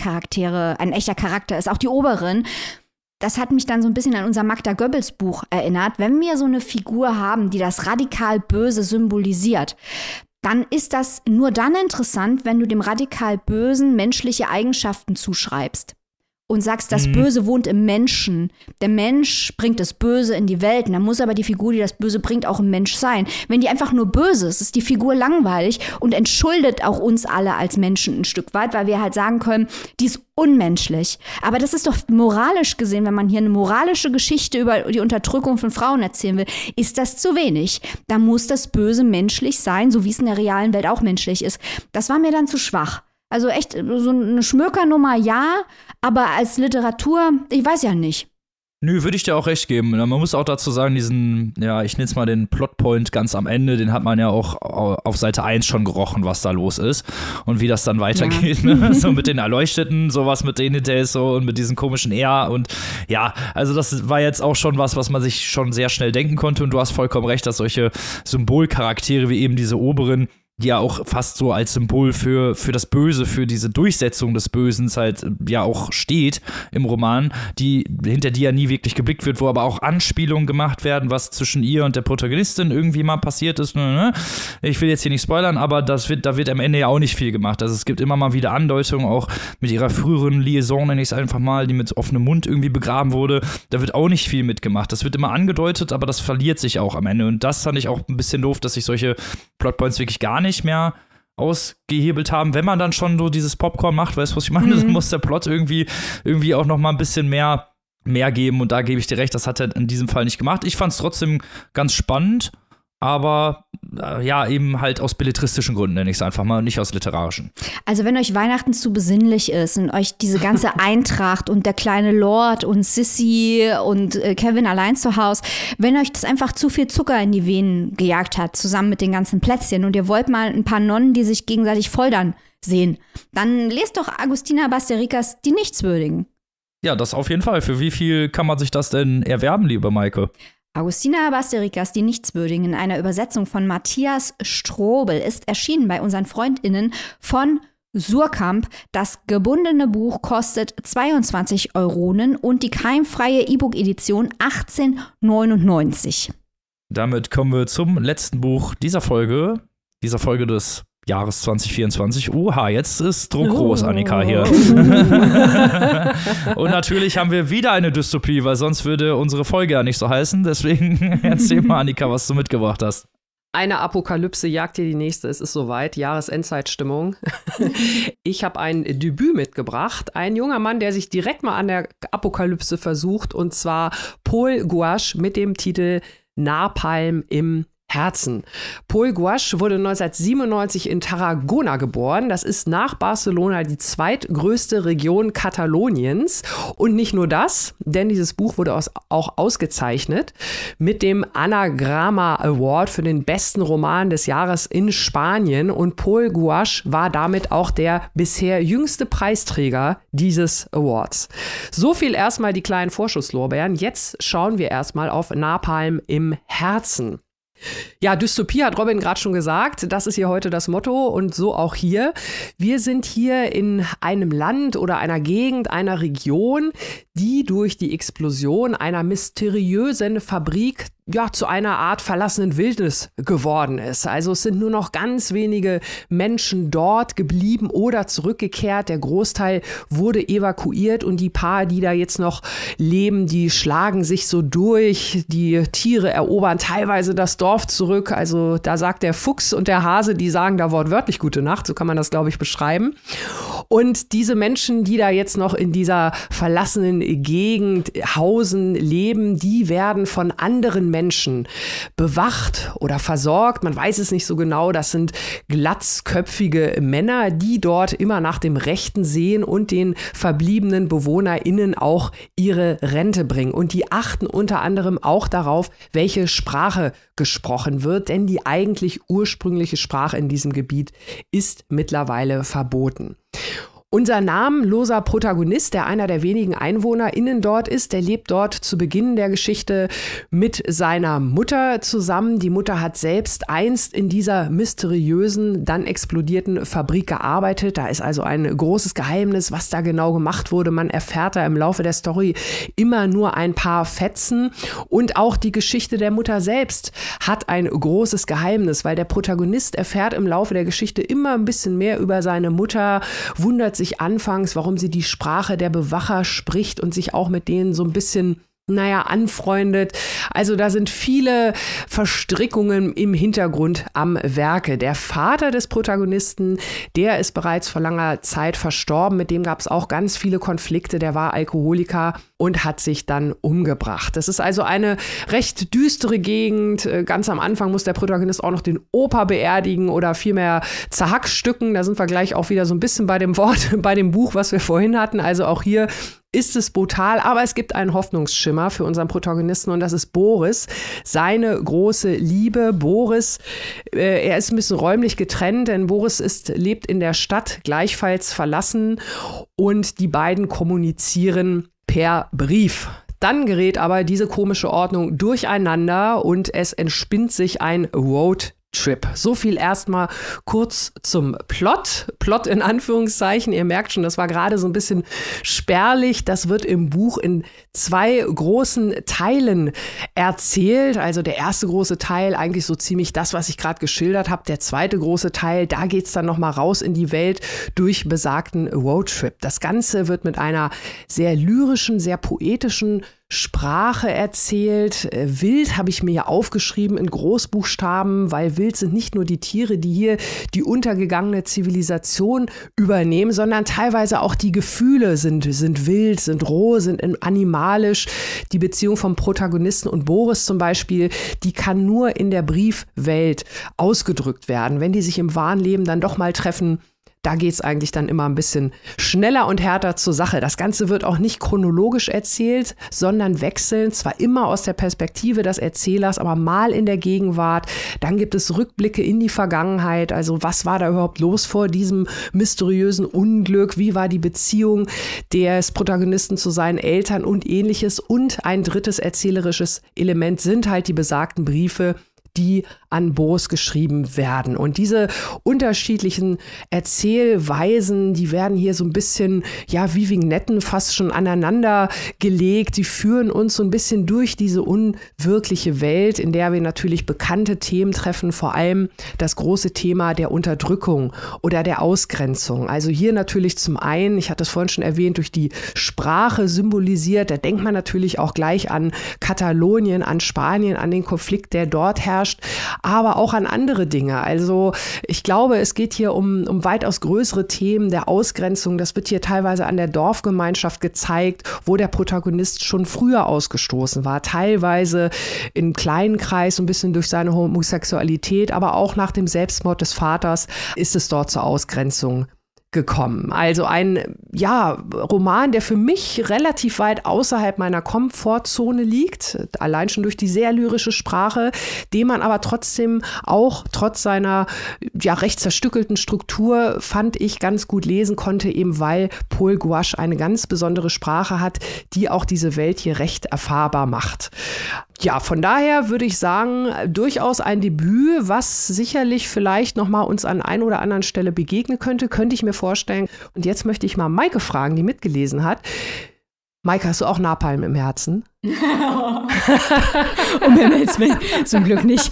ein echter Charakter ist. Auch die Oberin. Das hat mich dann so ein bisschen an unser Magda Goebbels Buch erinnert. Wenn wir so eine Figur haben, die das radikal Böse symbolisiert, dann ist das nur dann interessant, wenn du dem radikal Bösen menschliche Eigenschaften zuschreibst. Und sagst, das Böse wohnt im Menschen. Der Mensch bringt das Böse in die Welt. Und dann muss aber die Figur, die das Böse bringt, auch ein Mensch sein. Wenn die einfach nur böse ist, ist die Figur langweilig und entschuldet auch uns alle als Menschen ein Stück weit, weil wir halt sagen können, die ist unmenschlich. Aber das ist doch moralisch gesehen, wenn man hier eine moralische Geschichte über die Unterdrückung von Frauen erzählen will, ist das zu wenig. Da muss das Böse menschlich sein, so wie es in der realen Welt auch menschlich ist. Das war mir dann zu schwach. Also echt so eine Schmökernummer, ja, aber als Literatur, ich weiß ja nicht. Nö, würde ich dir auch recht geben. Man muss auch dazu sagen, diesen, ja, ich nenne es mal den Plotpoint ganz am Ende, den hat man ja auch auf Seite 1 schon gerochen, was da los ist und wie das dann weitergeht. Ja. Ne? So mit den Erleuchteten, sowas mit denen hinterher so und mit diesen komischen und ja, also das war jetzt auch schon was man sich schon sehr schnell denken konnte und du hast vollkommen recht, dass solche Symbolcharaktere wie eben diese Oberen, die ja auch fast so als Symbol für das Böse, für diese Durchsetzung des Bösen halt ja auch steht im Roman, hinter die ja nie wirklich geblickt wird, wo aber auch Anspielungen gemacht werden, was zwischen ihr und der Protagonistin irgendwie mal passiert ist. Ich will jetzt hier nicht spoilern, aber da wird am Ende ja auch nicht viel gemacht. Also es gibt immer mal wieder Andeutungen, auch mit ihrer früheren Liaison, nenne ich es einfach mal, die mit offenem Mund irgendwie begraben wurde. Da wird auch nicht viel mitgemacht. Das wird immer angedeutet, aber das verliert sich auch am Ende. Und das fand ich auch ein bisschen doof, dass sich solche Plotpoints wirklich gar nicht mehr ausgehebelt haben. Wenn man dann schon so dieses Popcorn macht, weißt du, was ich meine? Dann muss der Plot irgendwie auch noch mal ein bisschen mehr geben. Und da gebe ich dir recht, das hat er in diesem Fall nicht gemacht. Ich fand es trotzdem ganz spannend, aber ja, eben halt aus belletristischen Gründen, nenne ich es einfach mal, nicht aus literarischen. Also wenn euch Weihnachten zu besinnlich ist und euch diese ganze Eintracht und der kleine Lord und Sissy und Kevin allein zu Hause, wenn euch das einfach zu viel Zucker in die Venen gejagt hat, zusammen mit den ganzen Plätzchen und ihr wollt mal ein paar Nonnen, die sich gegenseitig foltern, sehen, dann lest doch Agustina Basterricas Die Nichtswürdigen. Ja, das auf jeden Fall. Für wie viel kann man sich das denn erwerben, liebe Maike? Agustina Basterricas Die Nichtswürdigen in einer Übersetzung von Matthias Strobel ist erschienen bei unseren FreundInnen von Surkamp. Das gebundene Buch kostet 22 Euronen und die keimfreie E-Book-Edition 18,99. Damit kommen wir zum letzten Buch dieser Folge des Jahres 2024. Oha, jetzt ist Druck groß, Annika, hier. Und natürlich haben wir wieder eine Dystopie, weil sonst würde unsere Folge ja nicht so heißen. Deswegen erzähl mal, Annika, was du mitgebracht hast. Eine Apokalypse jagt dir die nächste. Es ist soweit. Jahresendzeitstimmung. Ich habe ein Debüt mitgebracht. Ein junger Mann, der sich direkt mal an der Apokalypse versucht. Und zwar Paul Gouache mit dem Titel Napalm im Herzen. Pol Guasch wurde 1997 in Tarragona geboren. Das ist nach Barcelona die zweitgrößte Region Kataloniens. Und nicht nur das, denn dieses Buch wurde auch ausgezeichnet mit dem Anagrama Award für den besten Roman des Jahres in Spanien. Und Pol Guasch war damit auch der bisher jüngste Preisträger dieses Awards. So viel erstmal die kleinen Vorschusslorbeeren. Jetzt schauen wir erstmal auf Napalm im Herzen. Ja, Dystopie hat Robin gerade schon gesagt. Das ist hier heute das Motto und so auch hier. Wir sind hier in einem Land oder einer Gegend, einer Region, die durch die Explosion einer mysteriösen Fabrik zu einer Art verlassenen Wildnis geworden ist. Also es sind nur noch ganz wenige Menschen dort geblieben oder zurückgekehrt. Der Großteil wurde evakuiert und die paar, die da jetzt noch leben, die schlagen sich so durch. Die Tiere erobern teilweise das Dorf zurück. Also da sagt der Fuchs und der Hase, die sagen da wortwörtlich gute Nacht. So kann man das, glaube ich, beschreiben. Und diese Menschen, die da jetzt noch in dieser verlassenen Gegend hausen, leben, die werden von anderen Menschen bewacht oder versorgt. Man weiß es nicht so genau. Das sind glatzköpfige Männer, die dort immer nach dem Rechten sehen und den verbliebenen BewohnerInnen auch ihre Rente bringen. Und die achten unter anderem auch darauf, welche Sprache gesprochen wird, denn die eigentlich ursprüngliche Sprache in diesem Gebiet ist mittlerweile verboten. Unser namenloser Protagonist, der einer der wenigen EinwohnerInnen dort ist, der lebt dort zu Beginn der Geschichte mit seiner Mutter zusammen. Die Mutter hat selbst einst in dieser mysteriösen, dann explodierten Fabrik gearbeitet. Da ist also ein großes Geheimnis, was da genau gemacht wurde. Man erfährt da im Laufe der Story immer nur ein paar Fetzen. Und auch die Geschichte der Mutter selbst hat ein großes Geheimnis, weil der Protagonist erfährt im Laufe der Geschichte immer ein bisschen mehr über seine Mutter, wundert sich anfangs, warum sie die Sprache der Bewacher spricht und sich auch mit denen so ein bisschen anfreundet. Also da sind viele Verstrickungen im Hintergrund am Werke. Der Vater des Protagonisten, der ist bereits vor langer Zeit verstorben. Mit dem gab es auch ganz viele Konflikte. Der war Alkoholiker und hat sich dann umgebracht. Das ist also eine recht düstere Gegend. Ganz am Anfang muss der Protagonist auch noch den Opa beerdigen oder vielmehr zerhackstücken. Da sind wir gleich auch wieder so ein bisschen bei dem Wort, bei dem Buch, was wir vorhin hatten. Also auch hier ist es brutal, aber es gibt einen Hoffnungsschimmer für unseren Protagonisten und das ist Boris, seine große Liebe. Boris, er ist ein bisschen räumlich getrennt, denn Boris lebt in der Stadt, gleichfalls verlassen und die beiden kommunizieren per Brief. Dann gerät aber diese komische Ordnung durcheinander und es entspinnt sich ein Roadtrip. So viel erstmal kurz zum Plot. Plot in Anführungszeichen. Ihr merkt schon, das war gerade so ein bisschen spärlich. Das wird im Buch in 2 großen Teilen erzählt. Also der erste große Teil, eigentlich so ziemlich das, was ich gerade geschildert habe. Der zweite große Teil, da geht's dann nochmal raus in die Welt durch besagten Roadtrip. Das Ganze wird mit einer sehr lyrischen, sehr poetischen Sprache erzählt. Wild habe ich mir hier aufgeschrieben in Großbuchstaben, weil wild sind nicht nur die Tiere, die hier die untergegangene Zivilisation übernehmen, sondern teilweise auch die Gefühle sind wild, sind roh, sind animalisch. Die Beziehung vom Protagonisten und Boris zum Beispiel, die kann nur in der Briefwelt ausgedrückt werden. Wenn die sich im wahren Leben dann doch mal treffen, da geht es eigentlich dann immer ein bisschen schneller und härter zur Sache. Das Ganze wird auch nicht chronologisch erzählt, sondern wechselnd, zwar immer aus der Perspektive des Erzählers, aber mal in der Gegenwart. Dann gibt es Rückblicke in die Vergangenheit. Also was war da überhaupt los vor diesem mysteriösen Unglück? Wie war die Beziehung des Protagonisten zu seinen Eltern und ähnliches? Und ein drittes erzählerisches Element sind halt die besagten Briefe, die an Boris geschrieben werden. Und diese unterschiedlichen Erzählweisen, die werden hier so ein bisschen, wie Vignetten fast schon aneinander gelegt. Die führen uns so ein bisschen durch diese unwirkliche Welt, in der wir natürlich bekannte Themen treffen, vor allem das große Thema der Unterdrückung oder der Ausgrenzung. Also hier natürlich zum einen, ich hatte es vorhin schon erwähnt, durch die Sprache symbolisiert. Da denkt man natürlich auch gleich an Katalonien, an Spanien, an den Konflikt, der dort herrscht. aber auch an andere Dinge. Also ich glaube, es geht hier um weitaus größere Themen der Ausgrenzung. Das wird hier teilweise an der Dorfgemeinschaft gezeigt, wo der Protagonist schon früher ausgestoßen war. Teilweise im kleinen Kreis, ein bisschen durch seine Homosexualität, aber auch nach dem Selbstmord des Vaters ist es dort zur Ausgrenzung gekommen. Also ein Roman, der für mich relativ weit außerhalb meiner Komfortzone liegt, allein schon durch die sehr lyrische Sprache, den man aber trotzdem auch trotz seiner recht zerstückelten Struktur, fand ich, ganz gut lesen konnte, eben weil Paul Gouache eine ganz besondere Sprache hat, die auch diese Welt hier recht erfahrbar macht. Ja, von daher würde ich sagen, durchaus ein Debüt, was sicherlich vielleicht nochmal uns an ein oder anderen Stelle begegnen könnte ich mir vorstellen. Und jetzt möchte ich mal Maike fragen, die mitgelesen hat. Maike, hast du auch Napalm im Herzen? Um Himmels Willen, zum Glück nicht.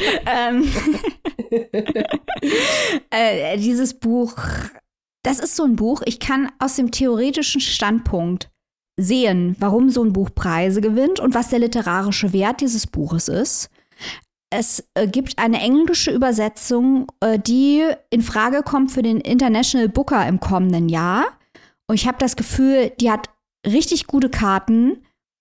Dieses Buch, das ist so ein Buch, ich kann aus dem theoretischen Standpunkt sehen, warum so ein Buch Preise gewinnt und was der literarische Wert dieses Buches ist. Es gibt eine englische Übersetzung, die in Frage kommt für den International Booker im kommenden Jahr. Und ich habe das Gefühl, die hat richtig gute Karten,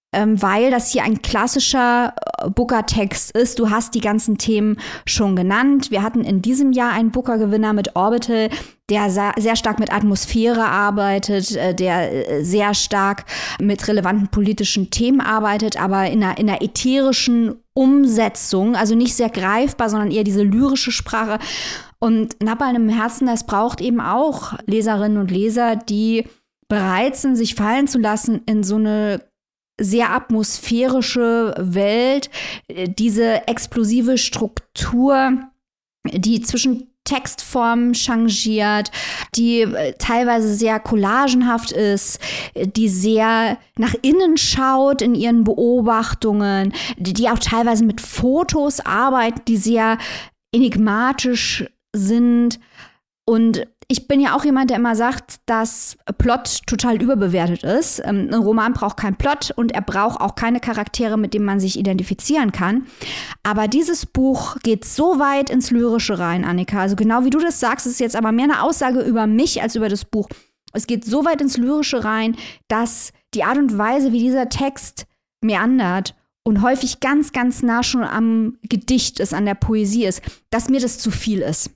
weil das hier ein klassischer Booker-Text ist. Du hast die ganzen Themen schon genannt. Wir hatten in diesem Jahr einen Booker-Gewinner mit Orbital, der sehr stark mit Atmosphäre arbeitet, der sehr stark mit relevanten politischen Themen arbeitet, aber in einer ätherischen Umsetzung, also nicht sehr greifbar, sondern eher diese lyrische Sprache. Und Napalm im Herzen, das braucht eben auch Leserinnen und Leser, die bereit sind, sich fallen zu lassen in so eine sehr atmosphärische Welt, diese explosive Struktur, die zwischen Textformen changiert, die teilweise sehr collagenhaft ist, die sehr nach innen schaut in ihren Beobachtungen, die auch teilweise mit Fotos arbeitet, die sehr enigmatisch sind. Und ich bin ja auch jemand, der immer sagt, dass Plot total überbewertet ist. Ein Roman braucht keinen Plot und er braucht auch keine Charaktere, mit denen man sich identifizieren kann. Aber dieses Buch geht so weit ins Lyrische rein, Annika. Also genau wie du das sagst, ist jetzt aber mehr eine Aussage über mich als über das Buch. Es geht so weit ins Lyrische rein, dass die Art und Weise, wie dieser Text meandert und häufig ganz, ganz nah schon am Gedicht ist, an der Poesie ist, dass mir das zu viel ist.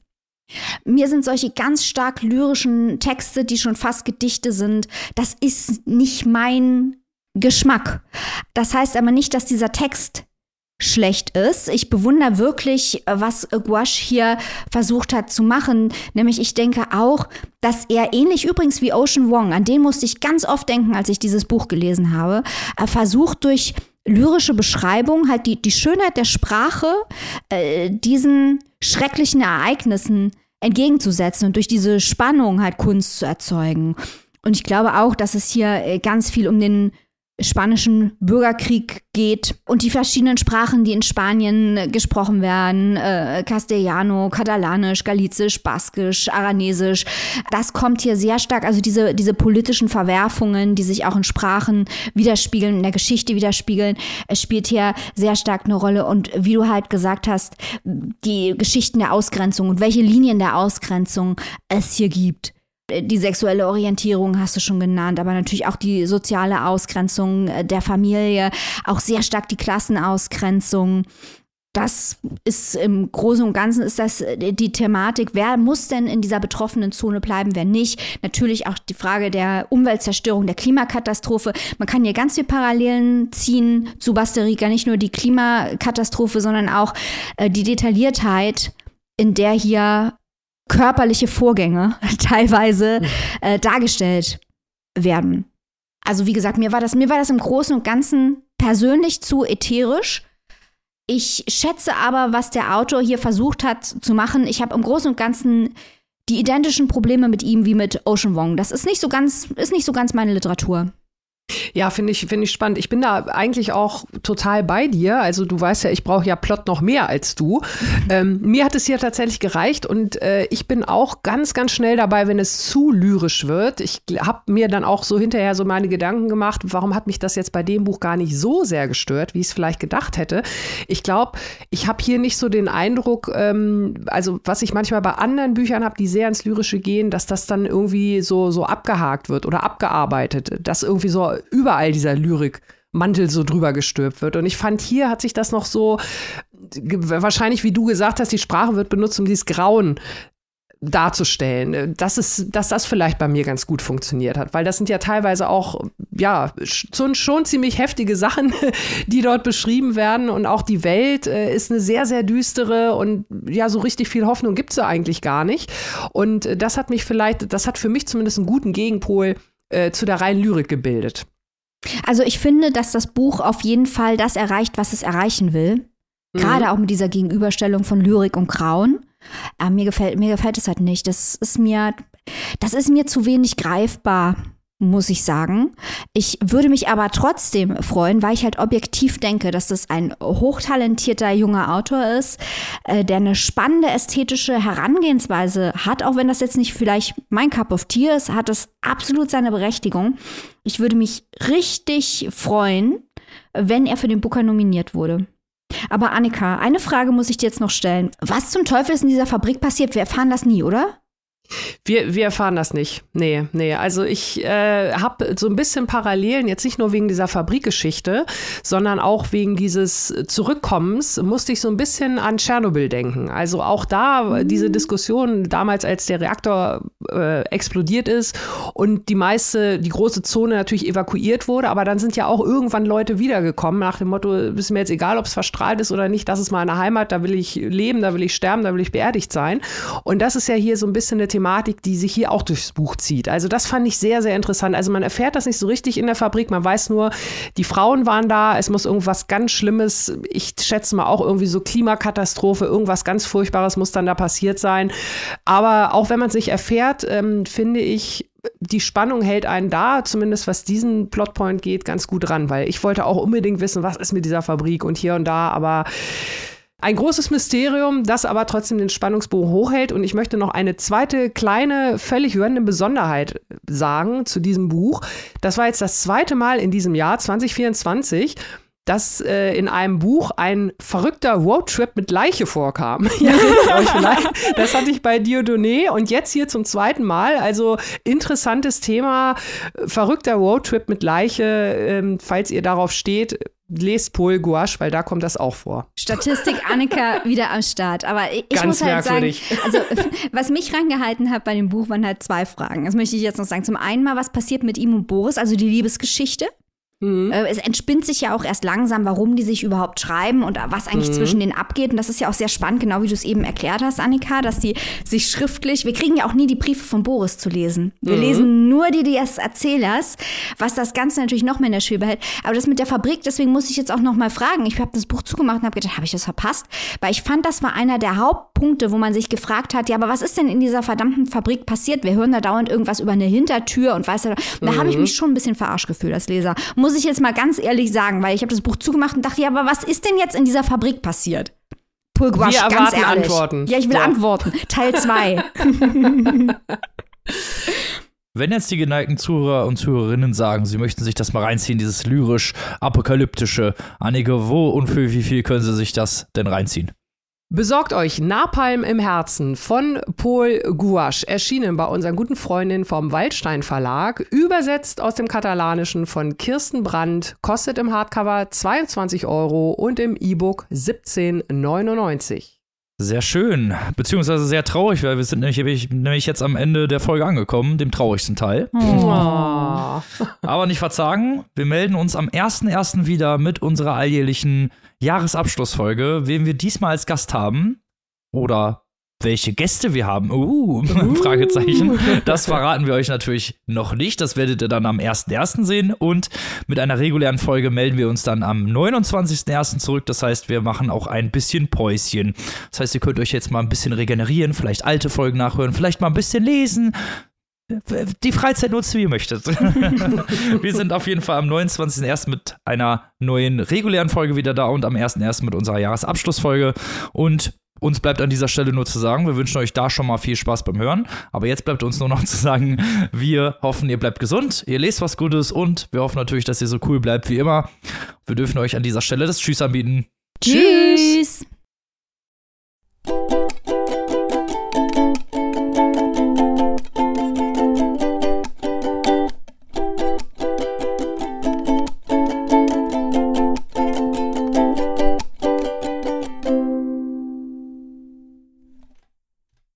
Mir sind solche ganz stark lyrischen Texte, die schon fast Gedichte sind, das ist nicht mein Geschmack. Das heißt aber nicht, dass dieser Text schlecht ist. Ich bewundere wirklich, was Gouache hier versucht hat zu machen. Nämlich, ich denke auch, dass er ähnlich übrigens wie Ocean Vuong, an den musste ich ganz oft denken, als ich dieses Buch gelesen habe, versucht durch lyrische Beschreibung halt die Schönheit der Sprache diesen schrecklichen Ereignissen entgegenzusetzen und durch diese Spannung halt Kunst zu erzeugen. Und ich glaube auch, dass es hier ganz viel um den spanischen Bürgerkrieg geht und die verschiedenen Sprachen, die in Spanien gesprochen werden, Castellano, Katalanisch, Galizisch, Baskisch, Aranesisch, das kommt hier sehr stark, also diese politischen Verwerfungen, die sich auch in Sprachen widerspiegeln, in der Geschichte widerspiegeln, es spielt hier sehr stark eine Rolle und wie du halt gesagt hast, die Geschichten der Ausgrenzung und welche Linien der Ausgrenzung es hier gibt. Die sexuelle Orientierung hast du schon genannt, aber natürlich auch die soziale Ausgrenzung der Familie, auch sehr stark die Klassenausgrenzung. Das ist im Großen und Ganzen ist das die Thematik. Wer muss denn in dieser betroffenen Zone bleiben, wer nicht? Natürlich auch die Frage der Umweltzerstörung, der Klimakatastrophe. Man kann hier ganz viele Parallelen ziehen zu Basterrica, nicht nur die Klimakatastrophe, sondern auch die Detailliertheit, in der hier körperliche Vorgänge teilweise dargestellt werden. Also wie gesagt, mir war das im Großen und Ganzen persönlich zu ätherisch. Ich schätze aber, was der Autor hier versucht hat zu machen. Ich habe im Großen und Ganzen die identischen Probleme mit ihm wie mit Ocean Vuong. Das ist nicht so ganz meine Literatur. Ja, finde ich spannend. Ich bin da eigentlich auch total bei dir. Also du weißt ja, ich brauche ja Plot noch mehr als du. Mir hat es hier tatsächlich gereicht und ich bin auch ganz, ganz schnell dabei, wenn es zu lyrisch wird. Ich habe mir dann auch so hinterher so meine Gedanken gemacht, warum hat mich das jetzt bei dem Buch gar nicht so sehr gestört, wie ich es vielleicht gedacht hätte. Ich glaube, ich habe hier nicht so den Eindruck, also was ich manchmal bei anderen Büchern habe, die sehr ins Lyrische gehen, dass das dann irgendwie so abgehakt wird oder abgearbeitet, dass irgendwie so überall dieser Lyrikmantel so drüber gestülpt wird. Und ich fand, hier hat sich das noch so, wahrscheinlich wie du gesagt hast, die Sprache wird benutzt, um dieses Grauen darzustellen, dass das vielleicht bei mir ganz gut funktioniert hat, weil das sind ja teilweise auch, ja, schon ziemlich heftige Sachen, die dort beschrieben werden und auch die Welt ist eine sehr, sehr düstere und ja, so richtig viel Hoffnung gibt es eigentlich gar nicht und das hat für mich zumindest einen guten Gegenpol zu der reinen Lyrik gebildet. Also ich finde, dass das Buch auf jeden Fall das erreicht, was es erreichen will. Gerade auch mit dieser Gegenüberstellung von Lyrik und Grauen. Mir gefällt es halt nicht. Das ist mir zu wenig greifbar, muss ich sagen. Ich würde mich aber trotzdem freuen, weil ich halt objektiv denke, dass das ein hochtalentierter junger Autor ist, der eine spannende ästhetische Herangehensweise hat, auch wenn das jetzt nicht vielleicht mein Cup of Tea ist, hat das absolut seine Berechtigung. Ich würde mich richtig freuen, wenn er für den Booker nominiert wurde. Aber Annika, eine Frage muss ich dir jetzt noch stellen. Was zum Teufel ist in dieser Fabrik passiert? Wir erfahren das nie, oder? Wir erfahren das nicht. Nee. Also ich habe so ein bisschen Parallelen, jetzt nicht nur wegen dieser Fabrikgeschichte, sondern auch wegen dieses Zurückkommens, musste ich so ein bisschen an Tschernobyl denken. Also auch da diese Diskussion damals, als der Reaktor explodiert ist und die große Zone natürlich evakuiert wurde, aber dann sind ja auch irgendwann Leute wiedergekommen nach dem Motto, ist mir jetzt egal, ob es verstrahlt ist oder nicht, das ist meine Heimat, da will ich leben, da will ich sterben, da will ich beerdigt sein. Und das ist ja hier so ein bisschen eine Thematik, die sich hier auch durchs Buch zieht. Also das fand ich sehr, sehr interessant. Also man erfährt das nicht so richtig in der Fabrik, man weiß nur, die Frauen waren da, es muss irgendwas ganz Schlimmes, ich schätze mal auch irgendwie so Klimakatastrophe, irgendwas ganz Furchtbares muss dann da passiert sein. Aber auch wenn man es nicht erfährt, finde ich, die Spannung hält einen da, zumindest was diesen Plotpoint geht, ganz gut ran, weil ich wollte auch unbedingt wissen, was ist mit dieser Fabrik und hier und da, aber ein großes Mysterium, das aber trotzdem den Spannungsbogen hochhält. Und ich möchte noch eine zweite kleine, völlig random Besonderheit sagen zu diesem Buch. Das war jetzt das zweite Mal in diesem Jahr, 2024, dass in einem Buch ein verrückter Roadtrip mit Leiche vorkam. Ja, euch vielleicht. Das hatte ich bei Dieudonné und jetzt hier zum zweiten Mal. Also interessantes Thema, verrückter Roadtrip mit Leiche. Falls ihr darauf steht, lest Paul Gouache, weil da kommt das auch vor. Statistik Annika wieder am Start. Aber ich ganz muss halt merkwürdig. sagen, also was mich rangehalten hat bei dem Buch, waren halt zwei Fragen. Das möchte ich jetzt noch sagen. Zum einen mal, was passiert mit ihm und Boris, also die Liebesgeschichte. Es entspinnt sich ja auch erst langsam, warum die sich überhaupt schreiben und was eigentlich zwischen denen abgeht. Und das ist ja auch sehr spannend, genau wie du es eben erklärt hast, Annika, dass die sich schriftlich, wir kriegen ja auch nie die Briefe von Boris zu lesen. Wir lesen nur die des Erzählers, was das Ganze natürlich noch mehr in der Schwebe hält. Aber das mit der Fabrik, deswegen muss ich jetzt auch noch mal fragen. Ich habe das Buch zugemacht und habe gedacht, habe ich das verpasst? Weil ich fand, das war einer der Hauptpunkte, wo man sich gefragt hat, ja, aber was ist denn in dieser verdammten Fabrik passiert? Wir hören da dauernd irgendwas über eine Hintertür und weißt du, da habe ich mich schon ein bisschen verarscht gefühlt als Leser. Muss ich jetzt mal ganz ehrlich sagen, weil ich habe das Buch zugemacht und dachte, ja, aber was ist denn jetzt in dieser Fabrik passiert? Paul Gouache, ganz ehrlich. Antworten. Ja, ich will Antworten. Teil 2. Wenn jetzt die geneigten Zuhörer und Zuhörerinnen sagen, sie möchten sich das mal reinziehen, dieses lyrisch-apokalyptische, Annike, wo und für wie viel können sie sich das denn reinziehen? Besorgt euch Napalm im Herzen von Paul Gouache, erschienen bei unseren guten Freundinnen vom Waldstein Verlag, übersetzt aus dem Katalanischen von Kirsten Brandt, kostet im Hardcover 22 € und im E-Book 17,99 €. Sehr schön, beziehungsweise sehr traurig, weil wir sind nämlich jetzt am Ende der Folge angekommen, dem traurigsten Teil. Oh. Aber nicht verzagen, wir melden uns am 1.1. wieder mit unserer alljährlichen Jahresabschlussfolge. Wen wir diesmal als Gast haben oder welche Gäste wir haben, Fragezeichen, das verraten wir euch natürlich noch nicht. Das werdet ihr dann am 1.1. sehen und mit einer regulären Folge melden wir uns dann am 29.1. zurück. Das heißt, wir machen auch ein bisschen Päuschen. Das heißt, ihr könnt euch jetzt mal ein bisschen regenerieren, vielleicht alte Folgen nachhören, vielleicht mal ein bisschen lesen. die Freizeit nutzt, wie ihr möchtet. Wir sind auf jeden Fall am 29.01. mit einer neuen regulären Folge wieder da und am 1.01. mit unserer Jahresabschlussfolge. Und uns bleibt an dieser Stelle nur zu sagen, wir wünschen euch da schon mal viel Spaß beim Hören. Aber jetzt bleibt uns nur noch zu sagen, wir hoffen, ihr bleibt gesund, ihr lest was Gutes und wir hoffen natürlich, dass ihr so cool bleibt wie immer. Wir dürfen euch an dieser Stelle das Tschüss anbieten. Tschüss!